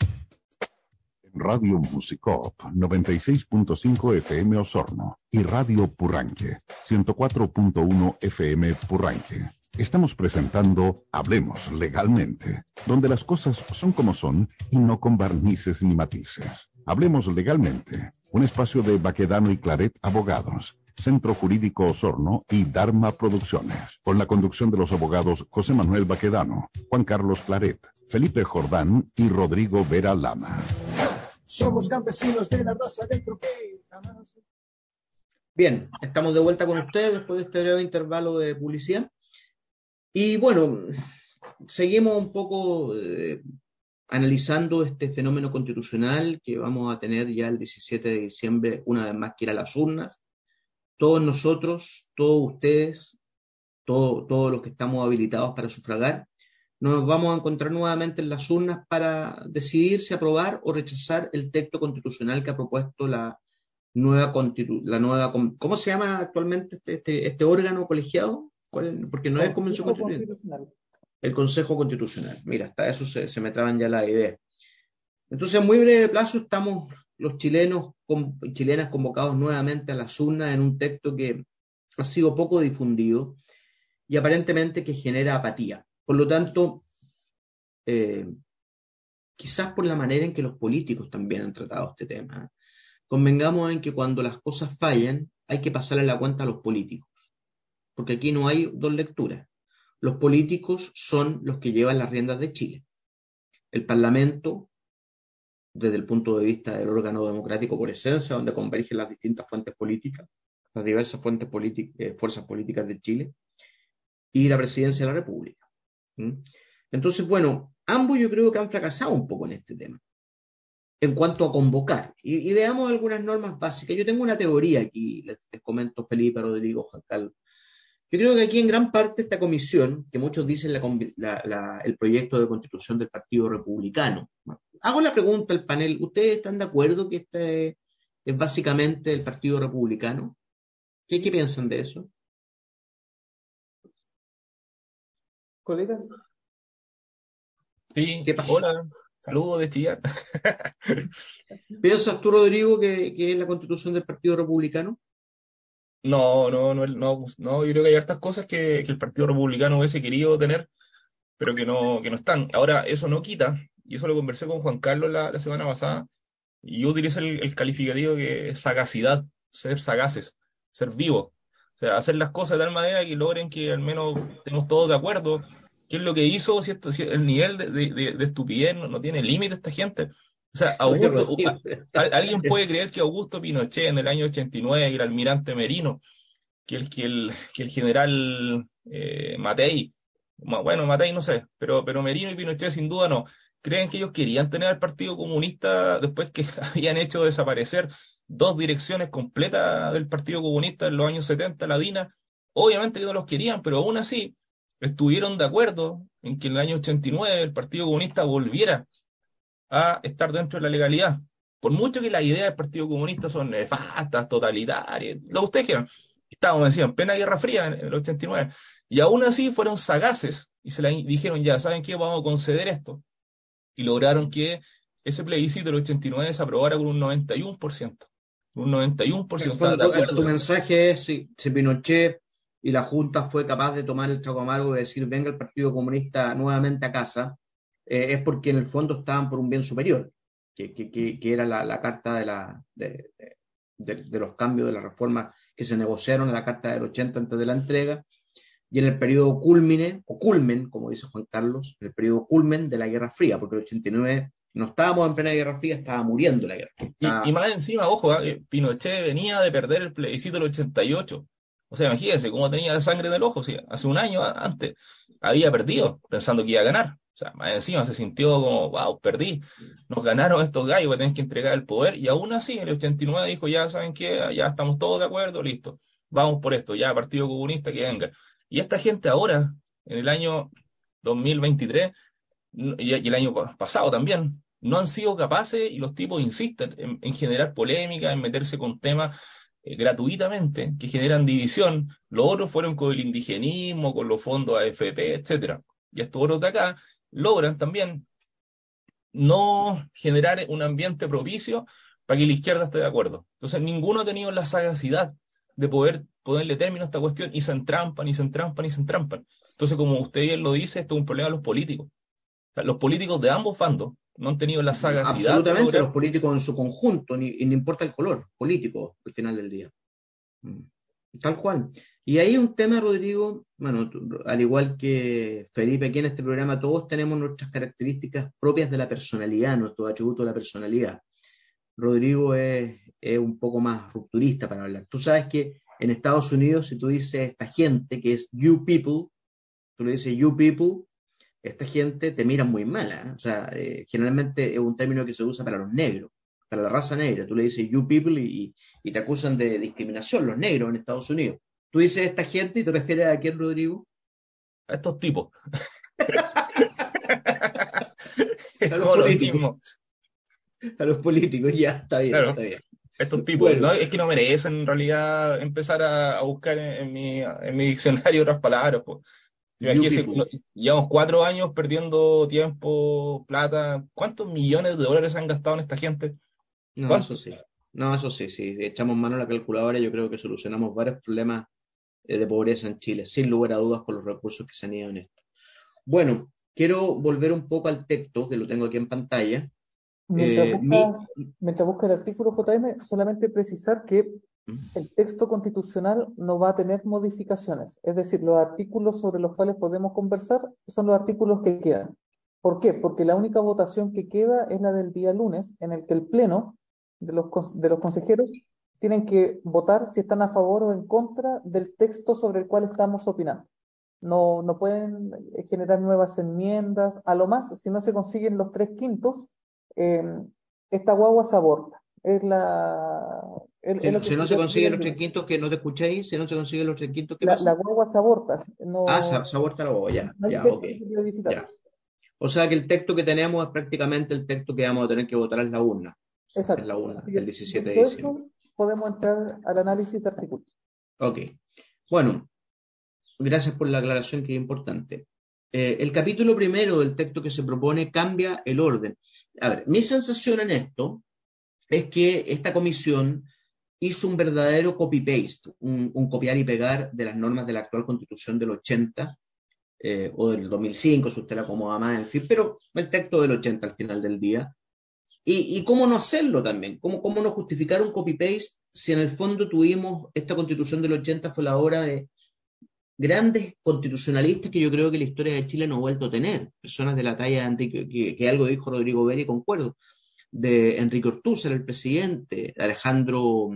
Radio Musicop noventa y seis punto cinco F M Osorno y Radio Purranque ciento cuatro punto uno F M Purranque. Estamos presentando Hablemos Legalmente, donde las cosas son como son y no con barnices ni matices. Hablemos Legalmente, un espacio de Baquedano y Claret Abogados, Centro Jurídico Osorno y Dharma Producciones, con la conducción de los abogados José Manuel Baquedano, Juan Carlos Claret, Felipe Jordán y Rodrigo Vera Lama. Somos campesinos de la raza del troquel. Bien, estamos de vuelta con ustedes después de este breve intervalo de publicidad. Y bueno, seguimos un poco eh, analizando este fenómeno constitucional que vamos a tener ya el diecisiete de diciembre, una vez más que ir a las urnas. Todos nosotros, todos ustedes, todo, todos los que estamos habilitados para sufragar, nos vamos a encontrar nuevamente en las urnas para decidir si aprobar o rechazar el texto constitucional que ha propuesto la nueva constitu la nueva ¿cómo se llama actualmente este, este, este órgano colegiado? ¿Cuál? Porque no es convención constitucional. El Consejo Constitucional. Mira, hasta eso se, se me traban ya las ideas. Entonces, a muy breve plazo estamos los chilenos y chilenas convocados nuevamente a las urnas en un texto que ha sido poco difundido y aparentemente que genera apatía. Por lo tanto, eh, quizás por la manera en que los políticos también han tratado este tema, convengamos en que cuando las cosas fallan hay que pasarle la cuenta a los políticos, porque aquí no hay dos lecturas. Los políticos son los que llevan las riendas de Chile. El Parlamento, desde el punto de vista del órgano democrático por esencia, donde convergen las distintas fuentes políticas, las diversas fuentes eh, fuerzas políticas de Chile, y la Presidencia de la República. Entonces, bueno, ambos yo creo que han fracasado un poco en este tema, en cuanto a convocar. Y, y veamos algunas normas básicas. Yo tengo una teoría aquí, les, les comento Felipe, Rodrigo, Juan Carlos. Yo creo que aquí en gran parte esta comisión, que muchos dicen la, la, la, el proyecto de constitución del Partido Republicano. Hago la pregunta al panel, ¿ustedes están de acuerdo que este es básicamente el Partido Republicano? ¿Qué, qué piensan de eso? ¿Colegas? Sí, ¿Qué pasó? Hola, saludos de Chillán. ¿Piensas tú, Rodrigo, que, que es la constitución del Partido Republicano? No, no, no, no, no, yo creo que hay hartas cosas que, que el Partido Republicano hubiese querido tener, pero que no, que no están. Ahora, eso no quita, y eso lo conversé con Juan Carlos la, la semana pasada, y yo utilizo el, el calificativo que es sagacidad, ser sagaces, ser vivos. O sea, hacer las cosas de tal manera que logren que al menos estemos todos de acuerdo. ¿Qué es lo que hizo? Si, esto, si el nivel de, de, de estupidez no, no tiene límite esta gente. O sea, Augusto, a, alguien puede creer que Augusto Pinochet en el año ochenta y nueve, el almirante Merino, que el, que el, que el general eh, Matei, bueno, Matei no sé, pero, pero Merino y Pinochet sin duda no, creen que ellos querían tener al Partido Comunista después que habían hecho desaparecer dos direcciones completas del Partido Comunista en los años setenta, la DINA. Obviamente que no los querían, pero aún así estuvieron de acuerdo en que en el año ochenta y nueve el Partido Comunista volviera a estar dentro de la legalidad. Por mucho que las ideas del Partido Comunista son nefastas, totalitarias, lo que ustedes quieran, estábamos decían, plena Guerra Fría en el ochenta y nueve, y aún así fueron sagaces y se la dijeron, ya, ¿saben qué? Vamos a conceder esto. Y lograron que ese plebiscito del ochenta y nueve se aprobara con un noventa y uno por ciento. Un noventa y uno por ciento. Bueno, tu, tu mensaje es, si, si Pinochet y la Junta fue capaz de tomar el trago amargo y decir venga el Partido Comunista nuevamente a casa, eh, es porque en el fondo estaban por un bien superior, que, que, que, que era la, la carta de, la, de, de, de los cambios, de las reformas que se negociaron en la Carta del ochenta antes de la entrega, y en el periodo culmine, o culmen, como dice Juan Carlos, en el periodo culmen de la Guerra Fría, porque el ochenta y nueve no estábamos en plena Guerra Fría, estaba muriendo la Guerra Fría. Estaba... Y, y más encima, ojo, ¿eh? Pinochet venía de perder el plebiscito del ochenta y ocho. O sea, imagínense cómo tenía la sangre en el ojo. ¿Sí? Hace un año antes había perdido, pensando que iba a ganar. O sea, más encima se sintió como, wow, perdí. Nos ganaron estos gallos, voy a tener que entregar el poder. Y aún así, en el ochenta y nueve dijo, ya saben qué, ya estamos todos de acuerdo, listo. Vamos por esto, ya Partido Comunista que venga. Y esta gente ahora, en el año dos mil veintitrés, y el año pasado también, no han sido capaces, y los tipos insisten en, en generar polémica, en meterse con temas eh, gratuitamente, que generan división. Los otros fueron con el indigenismo, con los fondos A F P, etcétera. Y estos otros de acá logran también no generar un ambiente propicio para que la izquierda esté de acuerdo. Entonces ninguno ha tenido la sagacidad de poder ponerle término a esta cuestión, y se entrampan, y se entrampan, y se entrampan. Entonces, como usted bien lo dice, esto es un problema de los políticos. O sea, los políticos de ambos bandos no han tenido la sagacidad. Absolutamente, de lograr... los políticos en su conjunto, ni, y no importa el color político al final del día. Tal cual. Y ahí un tema, Rodrigo, bueno, al igual que Felipe, aquí en este programa todos tenemos nuestras características propias de la personalidad, nuestros atributos de la personalidad. Rodrigo es, es un poco más rupturista para hablar. Tú sabes que en Estados Unidos, si tú dices esta gente, que es you people, tú le dices you people, esta gente te mira muy mala, ¿eh? O sea, eh, generalmente es un término que se usa para los negros, para la raza negra. Tú le dices you people y, y te acusan de discriminación, los negros en Estados Unidos. Tú dices esta gente y te refieres a quién, Rodrigo? A estos tipos. A los políticos. A los políticos, ya, está bien, claro, está bien. Estos tipos, bueno. ¿no? Es que no merecen en realidad empezar a, a buscar en, en, mi, en mi diccionario otras palabras, pues. Imagínense, llevamos cuatro años perdiendo tiempo, plata. ¿Cuántos millones de dólares han gastado en esta gente? No, eso sí. No, eso sí, sí. Echamos mano a la calculadora, yo creo que solucionamos varios problemas eh, de pobreza en Chile, sin lugar a dudas, con los recursos que se han ido en esto. Bueno, quiero volver un poco al texto, que lo tengo aquí en pantalla. Mientras, eh, buscas, mi... mientras busca el artículo, J M, solamente precisar que el texto constitucional no va a tener modificaciones, es decir, los artículos sobre los cuales podemos conversar son los artículos que quedan. ¿Por qué? Porque la única votación que queda es la del día lunes, en el que el pleno de los, de los consejeros tienen que votar si están a favor o en contra del texto sobre el cual estamos opinando. No, no pueden generar nuevas enmiendas, a lo más, si no se consiguen los tres quintos, eh, esta guagua se aborta. Es la... El, si, el si no se consiguen los tres quintos, que no te escuchéis, si no se consiguen los tres quintos, ¿qué la, pasa? La guagua se aborta. No, ah, se, se aborta la guagua, ya, no ya, ok. Ya. O sea que el texto que tenemos es prácticamente el texto que vamos a tener que votar en la urna. Exacto. En la urna, el diecisiete de diciembre. Podemos entrar al análisis de artículos. Ok. Bueno, gracias por la aclaración, que es importante. Eh, el capítulo primero del texto que se propone cambia el orden. A ver, mi sensación en esto es que esta comisión hizo un verdadero copy-paste, un, un copiar y pegar de las normas de la actual Constitución del ochenta, eh, o del dos mil cinco, si usted la acomoda más, en fin, pero el texto del ochenta al final del día. Y, y cómo no hacerlo también, cómo, cómo no justificar un copy-paste si en el fondo tuvimos, esta Constitución del ochenta fue la obra de grandes constitucionalistas que yo creo que la historia de Chile no ha vuelto a tener, personas de la talla de Enrique, que, que algo dijo Rodrigo Beri, concuerdo, de Enrique Ortúzar, el presidente, de Alejandro,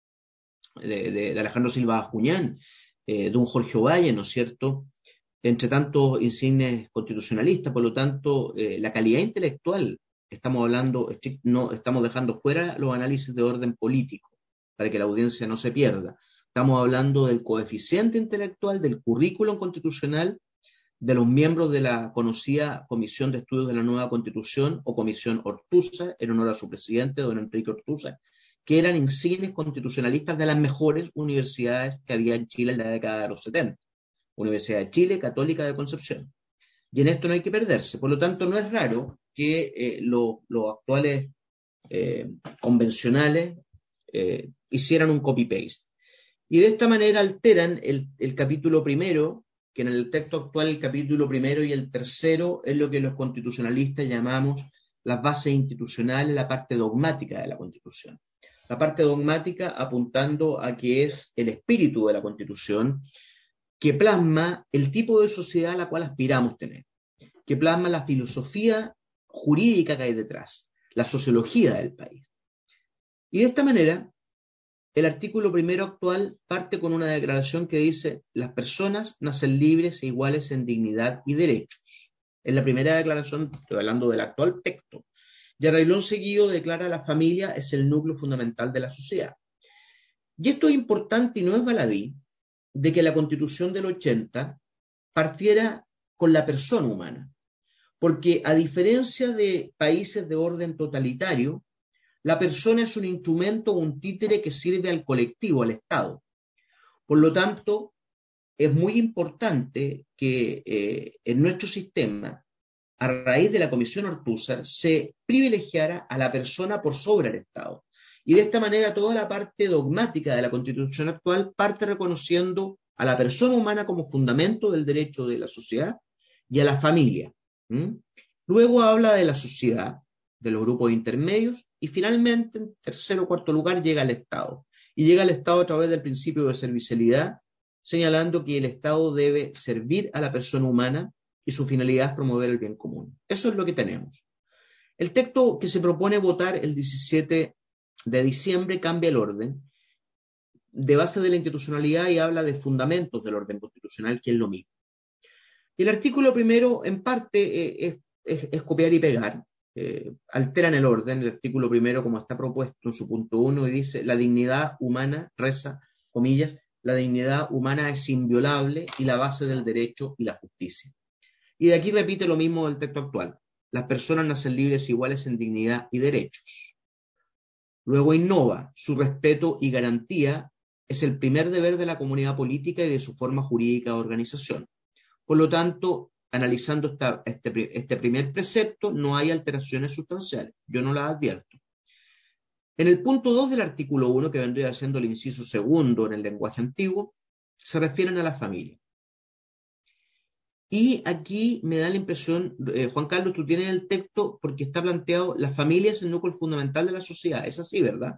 de, de, de Alejandro Silva Ajuñán, eh, de un Jorge Ovalle, ¿no es cierto?, entre tantos insignes constitucionalistas. Por lo tanto, eh, la calidad intelectual, estamos hablando, no, estamos dejando fuera los análisis de orden político, para que la audiencia no se pierda. Estamos hablando del coeficiente intelectual, del currículum constitucional, de los miembros de la conocida Comisión de Estudios de la Nueva Constitución, o Comisión Ortúzar, en honor a su presidente, don Enrique Ortúzar, que eran insignes constitucionalistas de las mejores universidades que había en Chile en la década de los setenta. Universidad de Chile, Católica de Concepción. Y en esto no hay que perderse. Por lo tanto, no es raro que eh, los lo actuales eh, convencionales eh, hicieran un copy-paste. Y de esta manera alteran el, el capítulo primero, que en el texto actual el capítulo primero y el tercero es lo que los constitucionalistas llamamos las bases institucionales, la parte dogmática de la Constitución. La parte dogmática apuntando a que es el espíritu de la Constitución, que plasma el tipo de sociedad a la cual aspiramos tener, que plasma la filosofía jurídica que hay detrás, la sociología del país. Y de esta manera, el artículo primero actual parte con una declaración que dice: las personas nacen libres e iguales en dignidad y derechos. Es la primera declaración, estoy hablando del actual texto. Y a renglón seguido declara: la familia es el núcleo fundamental de la sociedad. Y esto es importante y no es baladí, de que la Constitución del ochenta partiera con la persona humana. Porque a diferencia de países de orden totalitario, la persona es un instrumento o un títere que sirve al colectivo, al Estado. Por lo tanto, es muy importante que eh, en nuestro sistema, a raíz de la Comisión Ortúzar, se privilegiara a la persona por sobre el Estado. Y de esta manera toda la parte dogmática de la Constitución actual parte reconociendo a la persona humana como fundamento del derecho de la sociedad y a la familia. ¿Mm? Luego habla de la sociedad, de los grupos intermedios, y finalmente, en tercer o cuarto lugar, llega al Estado. Y llega al Estado a través del principio de servicialidad, señalando que el Estado debe servir a la persona humana y su finalidad es promover el bien común. Eso es lo que tenemos. El texto que se propone votar el diecisiete de diciembre cambia el orden de base de la institucionalidad y habla de fundamentos del orden constitucional, que es lo mismo. Y el artículo primero, en parte, eh, es, es, es copiar y pegar. Eh, alteran el orden, el artículo primero como está propuesto en su punto uno, y dice: la dignidad humana, reza, comillas, la dignidad humana es inviolable y la base del derecho y la justicia. Y de aquí repite lo mismo del texto actual: las personas nacen libres e iguales en dignidad y derechos. Luego innova: su respeto y garantía es el primer deber de la comunidad política y de su forma jurídica de organización. Por lo tanto, analizando esta, este, este primer precepto, no hay alteraciones sustanciales. Yo no las advierto. En el punto dos del artículo uno, que vendría siendo el inciso segundo en el lenguaje antiguo, se refieren a la familia. Y aquí me da la impresión, eh, Juan Carlos, tú tienes el texto porque está planteado: la familia es el núcleo fundamental de la sociedad. Es así, ¿verdad?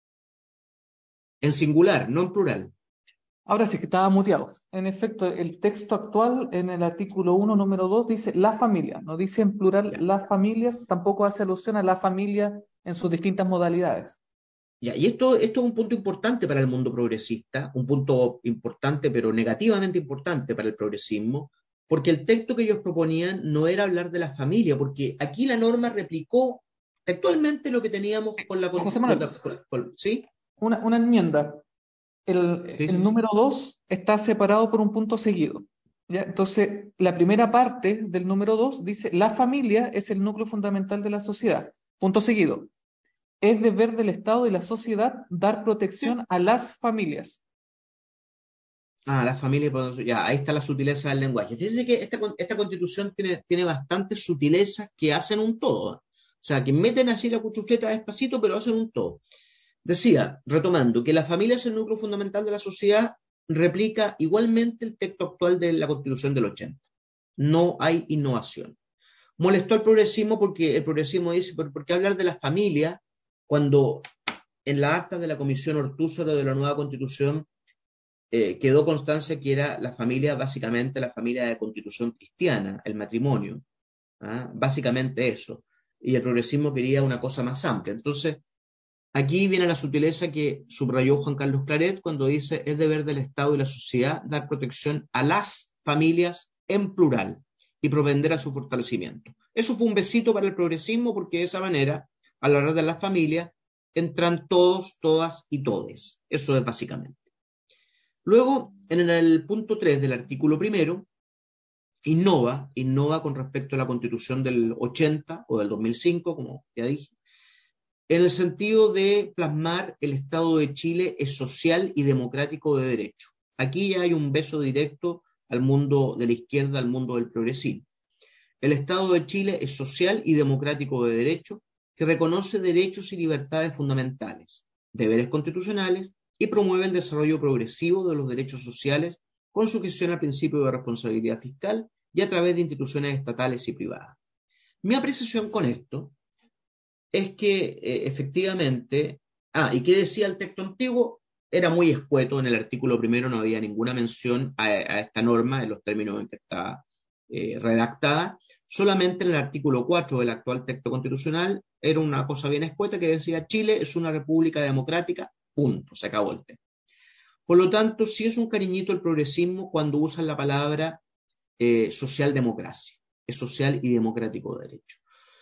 En singular, no en plural. Ahora sí que estaba muteado. En efecto, el texto actual en el artículo uno, número dos, dice la familia, no dice en plural Ya. las familias, tampoco hace alusión a la familia en sus distintas modalidades. Ya, y esto, esto es un punto importante para el mundo progresista, un punto importante, pero negativamente importante para el progresismo, porque el texto que ellos proponían no era hablar de la familia, porque aquí la norma replicó textualmente lo que teníamos con la José Manuel, Constitución. ¿Sí? Una, una enmienda. El, Sí, el sí, sí. número dos está separado por un punto seguido. ¿Ya? Entonces, la primera parte del número dos dice: la familia es el núcleo fundamental de la sociedad. Punto seguido. Es deber del Estado y la sociedad dar protección Sí. a las familias. Ah, la familia, pues, ya, ahí está la sutileza del lenguaje. Fíjense que esta, esta constitución tiene, tiene bastantes sutilezas que hacen un todo. O sea, que meten así la cuchufleta despacito, pero hacen un todo. Decía, retomando, que la familia es el núcleo fundamental de la sociedad, replica igualmente el texto actual de la Constitución del ochenta. No hay innovación. Molestó al progresismo porque el progresismo dice: ¿por qué hablar de la familia cuando en las actas de la Comisión Ortúzar de la nueva Constitución eh, quedó constancia que era la familia, básicamente la familia de Constitución cristiana, el matrimonio? ¿Ah? Básicamente eso. Y el progresismo quería una cosa más amplia. Entonces, aquí viene la sutileza que subrayó Juan Carlos Claret cuando dice: es deber del Estado y la sociedad dar protección a las familias en plural y propender a su fortalecimiento. Eso fue un besito para el progresismo, porque de esa manera, al hablar de la familia, entran todos, todas y todes. Eso es básicamente. Luego, en el punto tres del artículo primero, innova, innova con respecto a la Constitución del ochenta o del dos mil cinco, como ya dije, en el sentido de plasmar el Estado de Chile es social y democrático de derecho. Aquí ya hay un beso directo al mundo de la izquierda, al mundo del progresismo. El Estado de Chile es social y democrático de derecho, que reconoce derechos y libertades fundamentales, deberes constitucionales y promueve el desarrollo progresivo de los derechos sociales con sujeción al principio de responsabilidad fiscal y a través de instituciones estatales y privadas. Mi apreciación con esto es que eh, efectivamente, ah, ¿y qué decía el texto antiguo? Era muy escueto, en el artículo primero no había ninguna mención a, a esta norma en los términos en que está eh, redactada, solamente en el artículo cuatro del actual texto constitucional era una cosa bien escueta que decía Chile es una república democrática, punto, se acabó el tema. Por lo tanto, sí es un cariñito el progresismo cuando usan la palabra eh, socialdemocracia, es social y democrático derecho.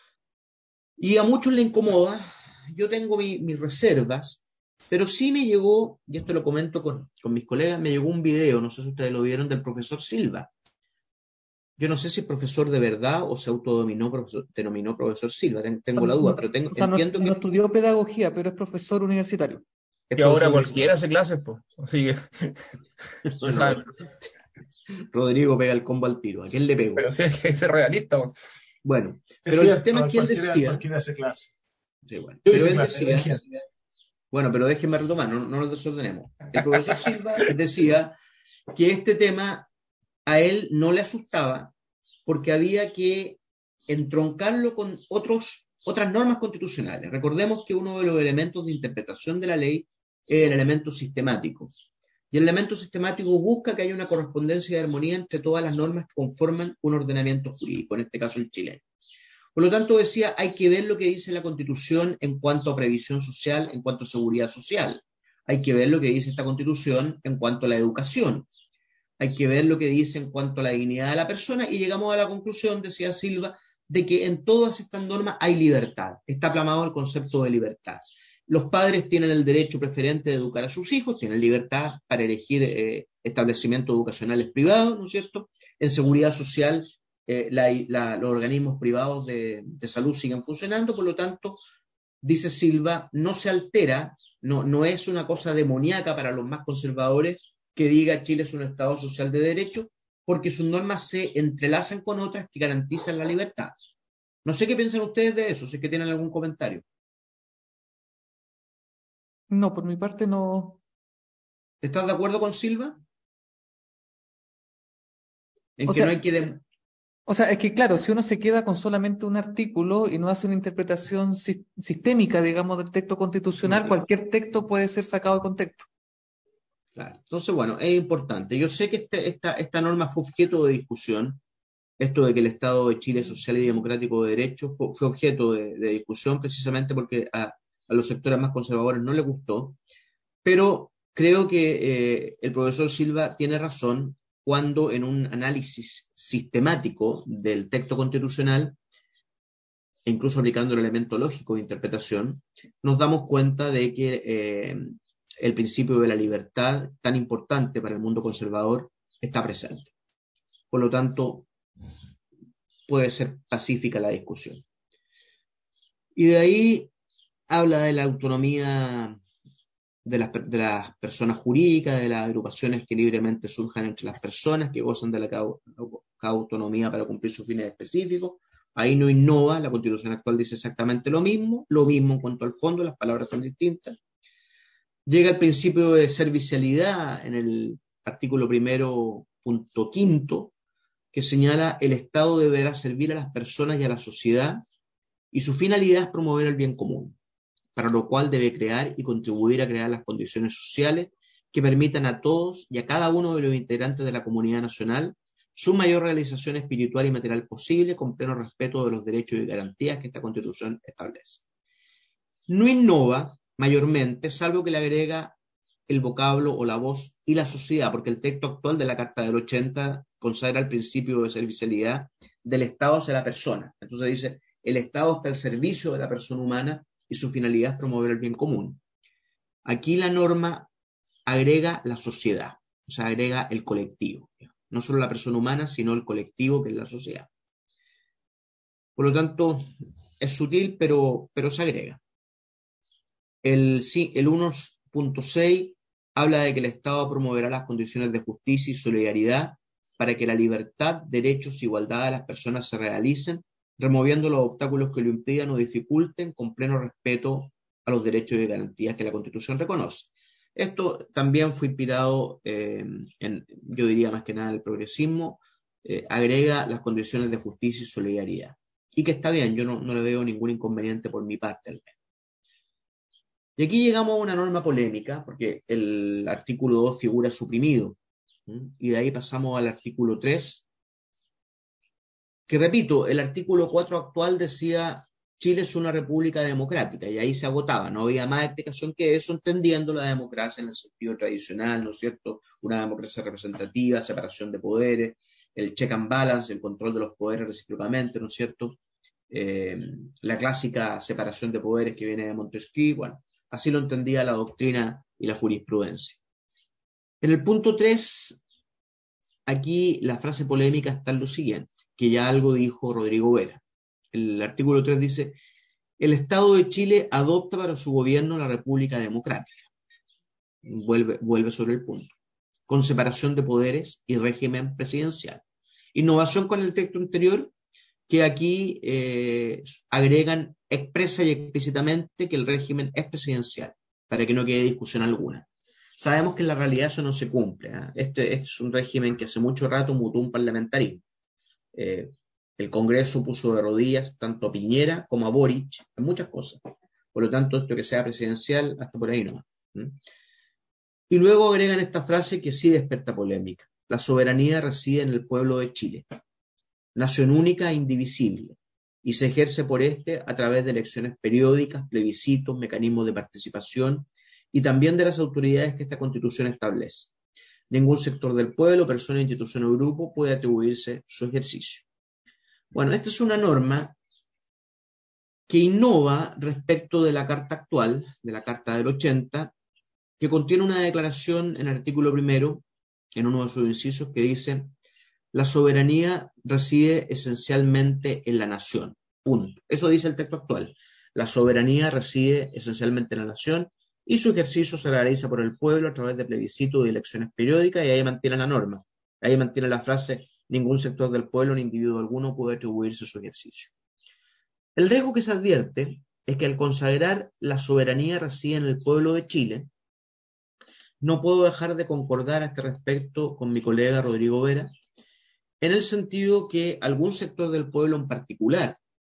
Y a muchos le incomoda, yo tengo mi, mis reservas, pero sí me llegó, y esto lo comento con, con mis colegas, me llegó un video, no sé si ustedes lo vieron, del profesor Silva. Yo no sé si es profesor de verdad o se autodominó, profesor, denominó profesor Silva, tengo la duda, pero tengo, o sea, entiendo no, que... no estudió pedagogía, pero es profesor universitario. Es Y ahora profesor cualquiera hace clases, pues. Así que. no, no. Rodrigo pega el combo al tiro, ¿a quién le pego? Pero sí, hay que ser realista, pues. Bueno, Es pero cierto, el tema es que él cualquiera, decía... cualquiera hace clase. Sí, bueno, Yo pero hice él clase, decía... imagínate. Bueno, pero déjenme retomar, no, no nos desordenemos. El profesor Silva decía que este tema a él no le asustaba porque había que entroncarlo con otros, otras normas constitucionales. Recordemos que uno de los elementos de interpretación de la ley es el elemento sistemático. Y el elemento sistemático busca que haya una correspondencia de armonía entre todas las normas que conforman un ordenamiento jurídico, en este caso el chileno. Por lo tanto, decía, hay que ver lo que dice la Constitución en cuanto a previsión social, en cuanto a seguridad social. Hay que ver lo que dice esta Constitución en cuanto a la educación. Hay que ver lo que dice en cuanto a la dignidad de la persona y llegamos a la conclusión, decía Silva, de que en todas estas normas hay libertad. Está plasmado el concepto de libertad. Los padres tienen el derecho preferente de educar a sus hijos, tienen libertad para elegir eh, establecimientos educacionales privados, ¿no es cierto? En seguridad social, eh, la, la, los organismos privados de, de salud siguen funcionando, por lo tanto, dice Silva, no se altera, no, no es una cosa demoníaca para los más conservadores que diga Chile es un Estado social de derecho, porque sus normas se entrelazan con otras que garantizan la libertad. No sé qué piensan ustedes de eso, si es que tienen algún comentario. No, por mi parte no. ¿Estás de acuerdo con Silva? En O que sea, no hay que... De... O sea, es que claro, si uno se queda con solamente un artículo y no hace una interpretación si- sistémica, digamos, del texto constitucional, cualquier texto puede ser sacado de contexto. Claro. Entonces, bueno, es importante. Yo sé que este, esta, esta norma fue objeto de discusión. Esto de que el Estado de Chile es social y democrático de derecho fue, fue objeto de, de discusión precisamente porque a, a los sectores más conservadores no les gustó. Pero creo que eh, el profesor Silva tiene razón cuando en un análisis sistemático del texto constitucional, e incluso aplicando el elemento lógico de interpretación, nos damos cuenta de que eh, el principio de la libertad, tan importante para el mundo conservador, está presente. Por lo tanto, puede ser pacífica la discusión. Y de ahí habla de la autonomía de las, de las personas jurídicas, de las agrupaciones que libremente surjan entre las personas, que gozan de la ca autonomía para cumplir sus fines específicos. Ahí no innova, la Constitución actual dice exactamente lo mismo, lo mismo en cuanto al fondo, las palabras son distintas. Llega el principio de servicialidad en el artículo primero, punto quinto, que señala el Estado deberá servir a las personas y a la sociedad y su finalidad es promover el bien común, para lo cual debe crear y contribuir a crear las condiciones sociales que permitan a todos y a cada uno de los integrantes de la comunidad nacional su mayor realización espiritual y material posible con pleno respeto de los derechos y garantías que esta Constitución establece. No innova mayormente, salvo que le agrega el vocablo o la voz y la sociedad, porque el texto actual de la Carta del ochenta consagra el principio de servicialidad del Estado hacia la persona. Entonces dice, el Estado está al servicio de la persona humana y su finalidad es promover el bien común. Aquí la norma agrega la sociedad, o sea, agrega el colectivo. No solo la persona humana, sino el colectivo que es la sociedad. Por lo tanto, es sutil, pero, pero se agrega. El, el uno punto seis habla de que el Estado promoverá las condiciones de justicia y solidaridad para que la libertad, derechos e igualdad de las personas se realicen, removiendo los obstáculos que lo impidan o dificulten con pleno respeto a los derechos y garantías que la Constitución reconoce. Esto también fue inspirado, eh, en, yo diría más que nada, el progresismo, eh, agrega las condiciones de justicia y solidaridad. Y que está bien, yo no, no le veo ningún inconveniente por mi parte al menos. Y aquí llegamos a una norma polémica, porque el artículo dos figura suprimido, ¿sí? Y de ahí pasamos al artículo tres, que repito, el artículo cuatro actual decía Chile es una república democrática, y ahí se agotaba, no había más explicación que eso, entendiendo la democracia en el sentido tradicional, ¿no es cierto? Una democracia representativa, separación de poderes, el check and balance, el control de los poderes recíprocamente, ¿no es cierto? Eh, la clásica separación de poderes que viene de Montesquieu, bueno, así lo entendía la doctrina y la jurisprudencia. En el punto tres, aquí la frase polémica está en lo siguiente, que ya algo dijo Rodrigo Vera. El artículo tres dice: el Estado de Chile adopta para su gobierno la República Democrática. Vuelve, vuelve sobre el punto. Con separación de poderes y régimen presidencial. Innovación con el texto anterior, que aquí eh, agregan expresa y explícitamente que el régimen es presidencial, para que no quede discusión alguna. Sabemos que en la realidad eso no se cumple, ¿eh? Este, este es un régimen que hace mucho rato mutó un parlamentarismo. Eh, el Congreso puso de rodillas tanto a Piñera como a Boric en muchas cosas. Por lo tanto, esto que sea presidencial, hasta por ahí no. ¿Mm? Y luego agregan esta frase que sí despierta polémica. La soberanía reside en el pueblo de Chile. Nación única e indivisible, y se ejerce por este a través de elecciones periódicas, plebiscitos, mecanismos de participación y también de las autoridades que esta Constitución establece. Ningún sector del pueblo, persona, institución o grupo puede atribuirse su ejercicio. Bueno, esta es una norma que innova respecto de la Carta actual, de la Carta del ochenta, que contiene una declaración en el artículo primero, en uno de sus incisos, que dice: la soberanía reside esencialmente en la nación. Punto. Eso dice el texto actual. La soberanía reside esencialmente en la nación y su ejercicio se realiza por el pueblo a través de plebiscitos y elecciones periódicas, y ahí mantiene la norma. Ahí mantiene la frase: ningún sector del pueblo ni individuo alguno puede atribuirse su ejercicio. El riesgo que se advierte es que al consagrar la soberanía reside en el pueblo de Chile, no puedo dejar de concordar a este respecto con mi colega Rodrigo Vera, en el sentido que algún sector del pueblo en particular,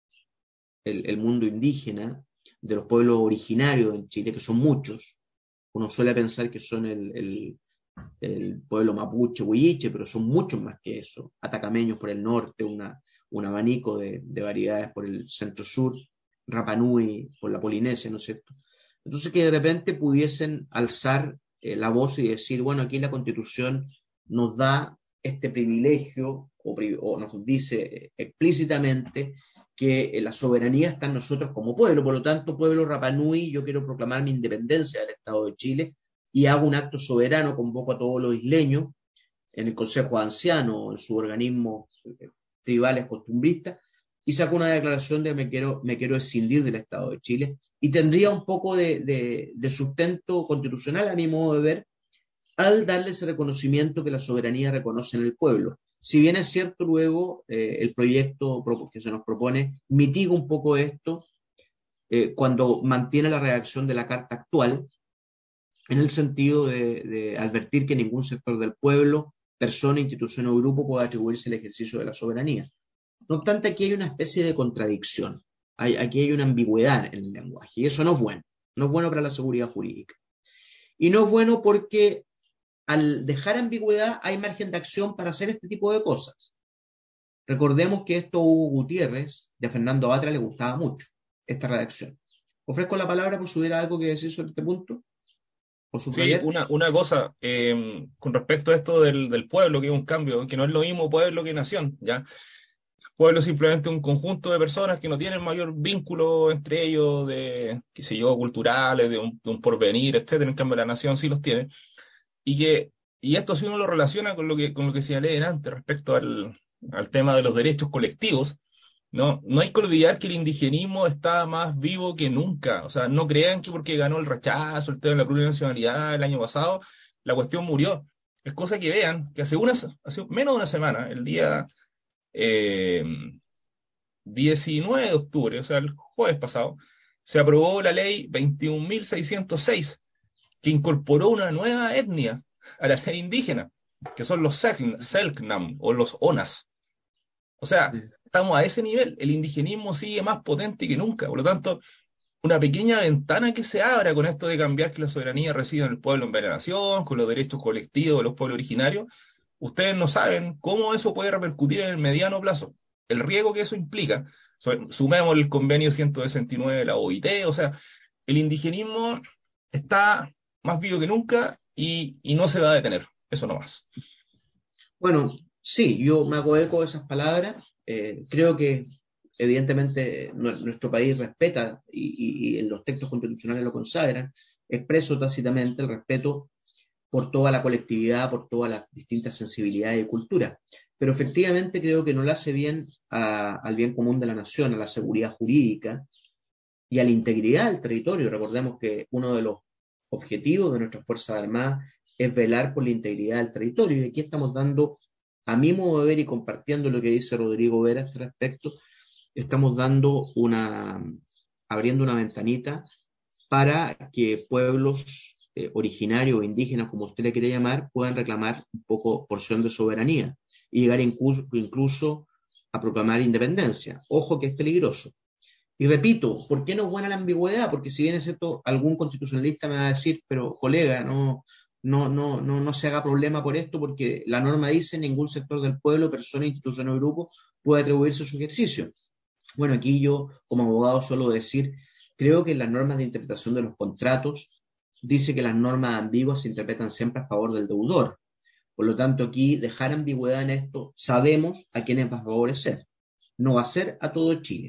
el, el mundo indígena, de los pueblos originarios en Chile, que son muchos, uno suele pensar que son el, el, el pueblo mapuche, huilliche, pero son muchos más que eso, atacameños por el norte, una, un abanico de, de variedades por el centro-sur, Rapanui por la Polinesia, ¿no es cierto? Entonces que de repente pudiesen alzar eh, la voz y decir, bueno, aquí la Constitución nos da este privilegio, o, o nos dice explícitamente que la soberanía está en nosotros como pueblo, por lo tanto, pueblo Rapanui, yo quiero proclamar mi independencia del Estado de Chile y hago un acto soberano, convoco a todos los isleños en el Consejo de Ancianos, en sus organismos tribales costumbristas, y saco una declaración de me quiero, me quiero escindir del Estado de Chile, y tendría un poco de, de, de sustento constitucional, a mi modo de ver, al darle ese reconocimiento que la soberanía reconoce en el pueblo. Si bien es cierto, luego eh, el proyecto que se nos propone mitiga un poco esto eh, cuando mantiene la redacción de la Carta actual, en el sentido de, de advertir que ningún sector del pueblo, persona, institución o grupo pueda atribuirse el ejercicio de la soberanía. No obstante, aquí hay una especie de contradicción, hay, aquí hay una ambigüedad en el lenguaje, y eso no es bueno, no es bueno para la seguridad jurídica. Y no es bueno porque al dejar ambigüedad hay margen de acción para hacer este tipo de cosas. Recordemos que esto a Hugo Gutiérrez, de Fernando Batra, le gustaba mucho, esta redacción. Ofrezco la palabra por si hubiera algo que decir sobre este punto. Sí, una, una cosa, eh, con respecto a esto del, del pueblo, que es un cambio, que no es lo mismo pueblo que nación, ¿ya? Pueblo es simplemente un conjunto de personas que no tienen mayor vínculo entre ellos de, qué sé yo, culturales, de un, de un porvenir, etcétera. En cambio, la nación sí los tiene. Y que y esto si uno lo relaciona con lo que, con lo que señalé antes respecto al, al tema de los derechos colectivos, ¿no? No hay que olvidar que el indigenismo está más vivo que nunca. O sea, no crean que porque ganó el rechazo, el tema de la plurinacionalidad el año pasado, la cuestión murió. Es cosa que vean que hace, una, hace menos de una semana, el día eh, diecinueve de octubre, o sea, el jueves pasado, se aprobó la ley veintiún mil seiscientos seis, que incorporó una nueva etnia a la ley indígena, que son los Selknam o los Onas. O sea, estamos a ese nivel, el indigenismo sigue más potente que nunca, por lo tanto, una pequeña ventana que se abra con esto de cambiar que la soberanía reside en el pueblo en vez de la nación, con los derechos colectivos de los pueblos originarios, ustedes no saben cómo eso puede repercutir en el mediano plazo, el riesgo que eso implica. Sumemos el convenio ciento sesenta y nueve de la O I T, o sea, el indigenismo está más vivo que nunca y, y no se va a detener, eso no más. Bueno, sí, yo me hago eco de esas palabras. Eh, creo que evidentemente nuestro país respeta y, y, y los textos constitucionales lo consagran, expreso tácitamente el respeto por toda la colectividad, por todas las distintas sensibilidades y culturas. Pero efectivamente creo que no le hace bien a, al bien común de la nación, a la seguridad jurídica y a la integridad del territorio. Recordemos que uno de los objetivos de nuestras Fuerzas Armadas es velar por la integridad del territorio. Y aquí estamos dando, a mi modo de ver y compartiendo lo que dice Rodrigo Vera a este respecto, estamos dando una, abriendo una ventanita para que pueblos eh, originarios o indígenas, como usted le quiere llamar, puedan reclamar un poco porción de soberanía y llegar incluso, incluso a proclamar independencia. Ojo que es peligroso. Y repito, ¿por qué no es buena la ambigüedad? Porque si bien es cierto, algún constitucionalista me va a decir, pero colega, no, no, no, no, no se haga problema por esto, porque la norma dice ningún sector del pueblo, persona, institución o grupo puede atribuirse su ejercicio. Bueno, aquí yo como abogado suelo decir, creo que en las normas de interpretación de los contratos dice que las normas ambiguas se interpretan siempre a favor del deudor. Por lo tanto, aquí dejar ambigüedad en esto, sabemos a quiénes va a favorecer. No va a ser a todo Chile.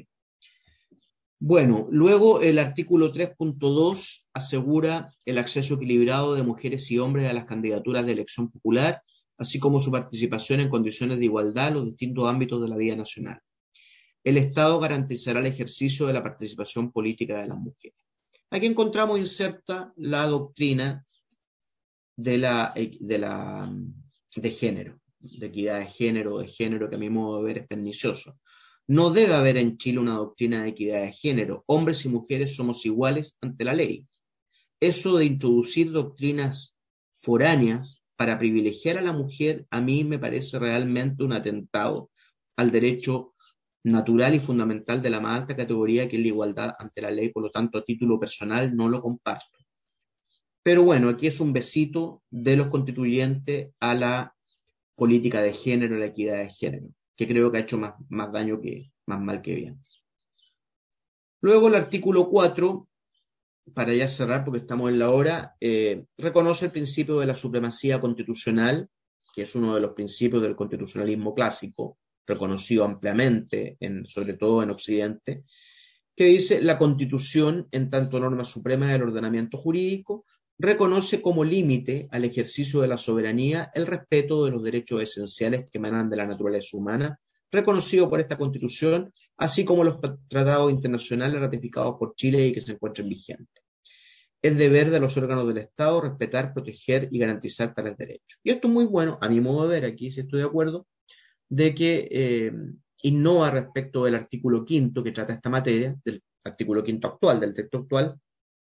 Bueno, luego el artículo tres punto dos asegura el acceso equilibrado de mujeres y hombres a las candidaturas de elección popular, así como su participación en condiciones de igualdad en los distintos ámbitos de la vida nacional. El Estado garantizará el ejercicio de la participación política de las mujeres. Aquí encontramos inserta la doctrina de la de, la, de género, de equidad de género, de género que a mi modo de ver es pernicioso. No debe haber en Chile una doctrina de equidad de género. Hombres y mujeres somos iguales ante la ley. Eso de introducir doctrinas foráneas para privilegiar a la mujer, a mí me parece realmente un atentado al derecho natural y fundamental de la más alta categoría, que es la igualdad ante la ley. Por lo tanto, a título personal no lo comparto. Pero bueno, aquí es un besito de los constituyentes a la política de género, la equidad de género, que creo que ha hecho más, más daño que más mal que bien. Luego el artículo cuatro, para ya cerrar porque estamos en la hora, eh, reconoce el principio de la supremacía constitucional, que es uno de los principios del constitucionalismo clásico, reconocido ampliamente, en, sobre todo en Occidente, que dice: la Constitución, en tanto norma suprema del ordenamiento jurídico, reconoce como límite al ejercicio de la soberanía el respeto de los derechos esenciales que emanan de la naturaleza humana, reconocido por esta Constitución, así como los tratados internacionales ratificados por Chile y que se encuentran vigentes. Es deber de los órganos del Estado respetar, proteger y garantizar tales derechos. Y esto es muy bueno, a mi modo de ver, aquí sí estoy de acuerdo, de que eh, innova respecto del artículo quinto que trata esta materia, del artículo quinto actual, del texto actual,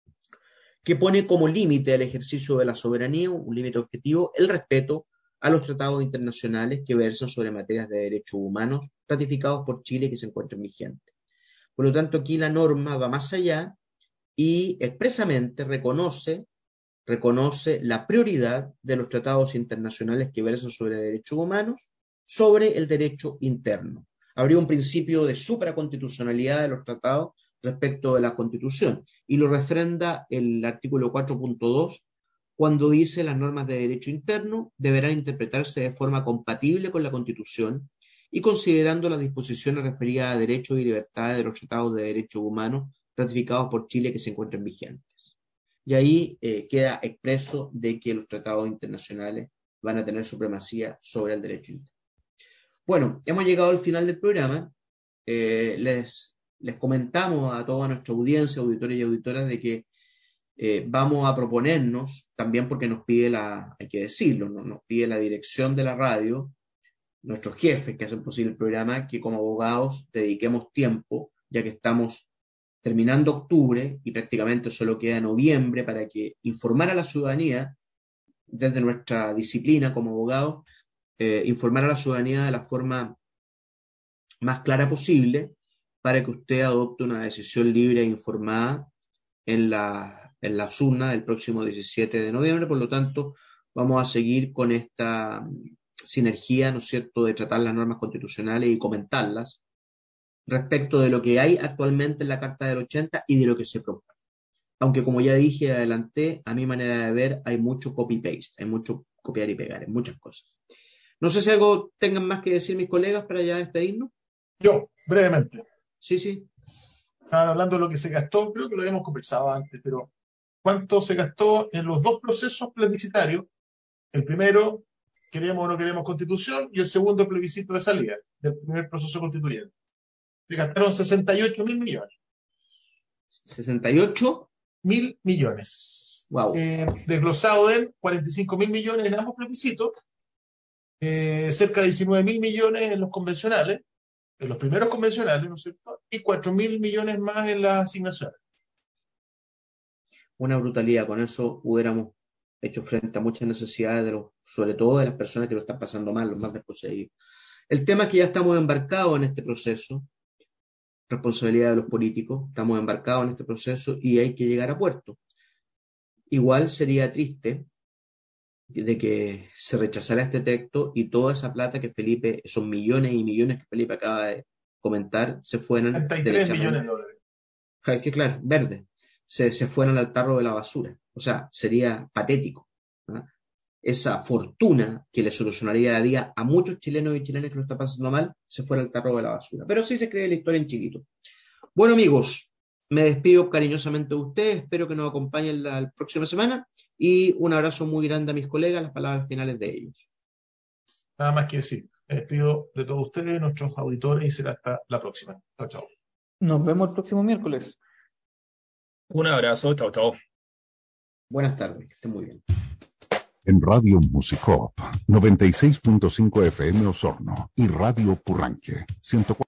que pone como límite al ejercicio de la soberanía, un límite objetivo, el respeto a los tratados internacionales que versan sobre materias de derechos humanos ratificados por Chile y que se encuentran vigentes. Por lo tanto, aquí la norma va más allá y expresamente reconoce, reconoce la prioridad de los tratados internacionales que versan sobre derechos humanos sobre el derecho interno. Habría un principio de supraconstitucionalidad de los tratados respecto de la Constitución, y lo refrenda el artículo cuatro punto dos, cuando dice: las normas de derecho interno deberán interpretarse de forma compatible con la Constitución y considerando las disposiciones referidas a derechos y libertades de los tratados de derechos humanos ratificados por Chile que se encuentran vigentes. Y ahí eh, queda expreso de que los tratados internacionales van a tener supremacía sobre el derecho interno. Bueno, hemos llegado al final del programa. Eh, les, les comentamos a toda nuestra audiencia, auditores y auditoras, de que eh, vamos a proponernos, también porque nos pide la, hay que decirlo, ¿no? Nos pide la dirección de la radio, nuestros jefes que hacen posible el programa, que como abogados dediquemos tiempo, ya que estamos terminando octubre, y prácticamente solo queda noviembre para que informar a la ciudadanía, desde nuestra disciplina como abogados, eh, informar a la ciudadanía de la forma más clara posible para que usted adopte una decisión libre e informada en la, en la urnas del próximo diecisiete de noviembre. Por lo tanto, vamos a seguir con esta sinergia, ¿no es cierto?, de tratar las normas constitucionales y comentarlas respecto de lo que hay actualmente en la Carta del ochenta y de lo que se propone. Aunque, como ya dije, adelanté, a mi manera de ver, hay mucho copy-paste, hay mucho copiar y pegar, en muchas cosas. No sé si algo tengan más que decir mis colegas para ya despedirnos. Yo, brevemente. Sí, sí. Estaban hablando de lo que se gastó, creo que lo habíamos conversado antes, pero ¿cuánto se gastó en los dos procesos plebiscitarios? El primero, queremos o no queremos constitución, y el segundo, plebiscito de salida del primer proceso constituyente. Se gastaron sesenta y ocho mil millones. ¿sesenta y ocho? Mil millones. Wow. Eh, desglosado en cuarenta y cinco mil millones en ambos plebiscitos, eh, cerca de diecinueve mil millones en los convencionales, en los primeros convencionales, ¿no es cierto? Y cuatro mil millones más en las asignaciones. Una brutalidad. Con eso hubiéramos hecho frente a muchas necesidades, de los, sobre todo de las personas que lo están pasando mal, los más desposeídos. El tema es que ya estamos embarcados en este proceso, responsabilidad de los políticos, estamos embarcados en este proceso y hay que llegar a puerto. Igual sería triste de que se rechazara este texto y toda esa plata que Felipe, esos millones y millones que Felipe acaba de comentar, se fueran treinta y tres millones de dólares. Que claro, verde, se, se fueran al tarro de la basura. O sea, sería patético, ¿no? Esa fortuna que le solucionaría la vida a muchos chilenos y chilenas que lo están pasando mal, se fuera al tarro de la basura. Pero sí se cree la historia en chiquito. Bueno, amigos, me despido cariñosamente de ustedes, espero que nos acompañen la, la próxima semana, y un abrazo muy grande a mis colegas, las palabras finales de ellos. Nada más que decir. Me despido de todos ustedes, nuestros auditores, y será hasta la próxima. Chao, chao. Nos vemos el próximo miércoles. Un abrazo, chao, chao. Buenas tardes, que estén muy bien. En Radio Musicop, noventa y seis punto cinco F M Osorno y Radio Purranque, ciento cuatro.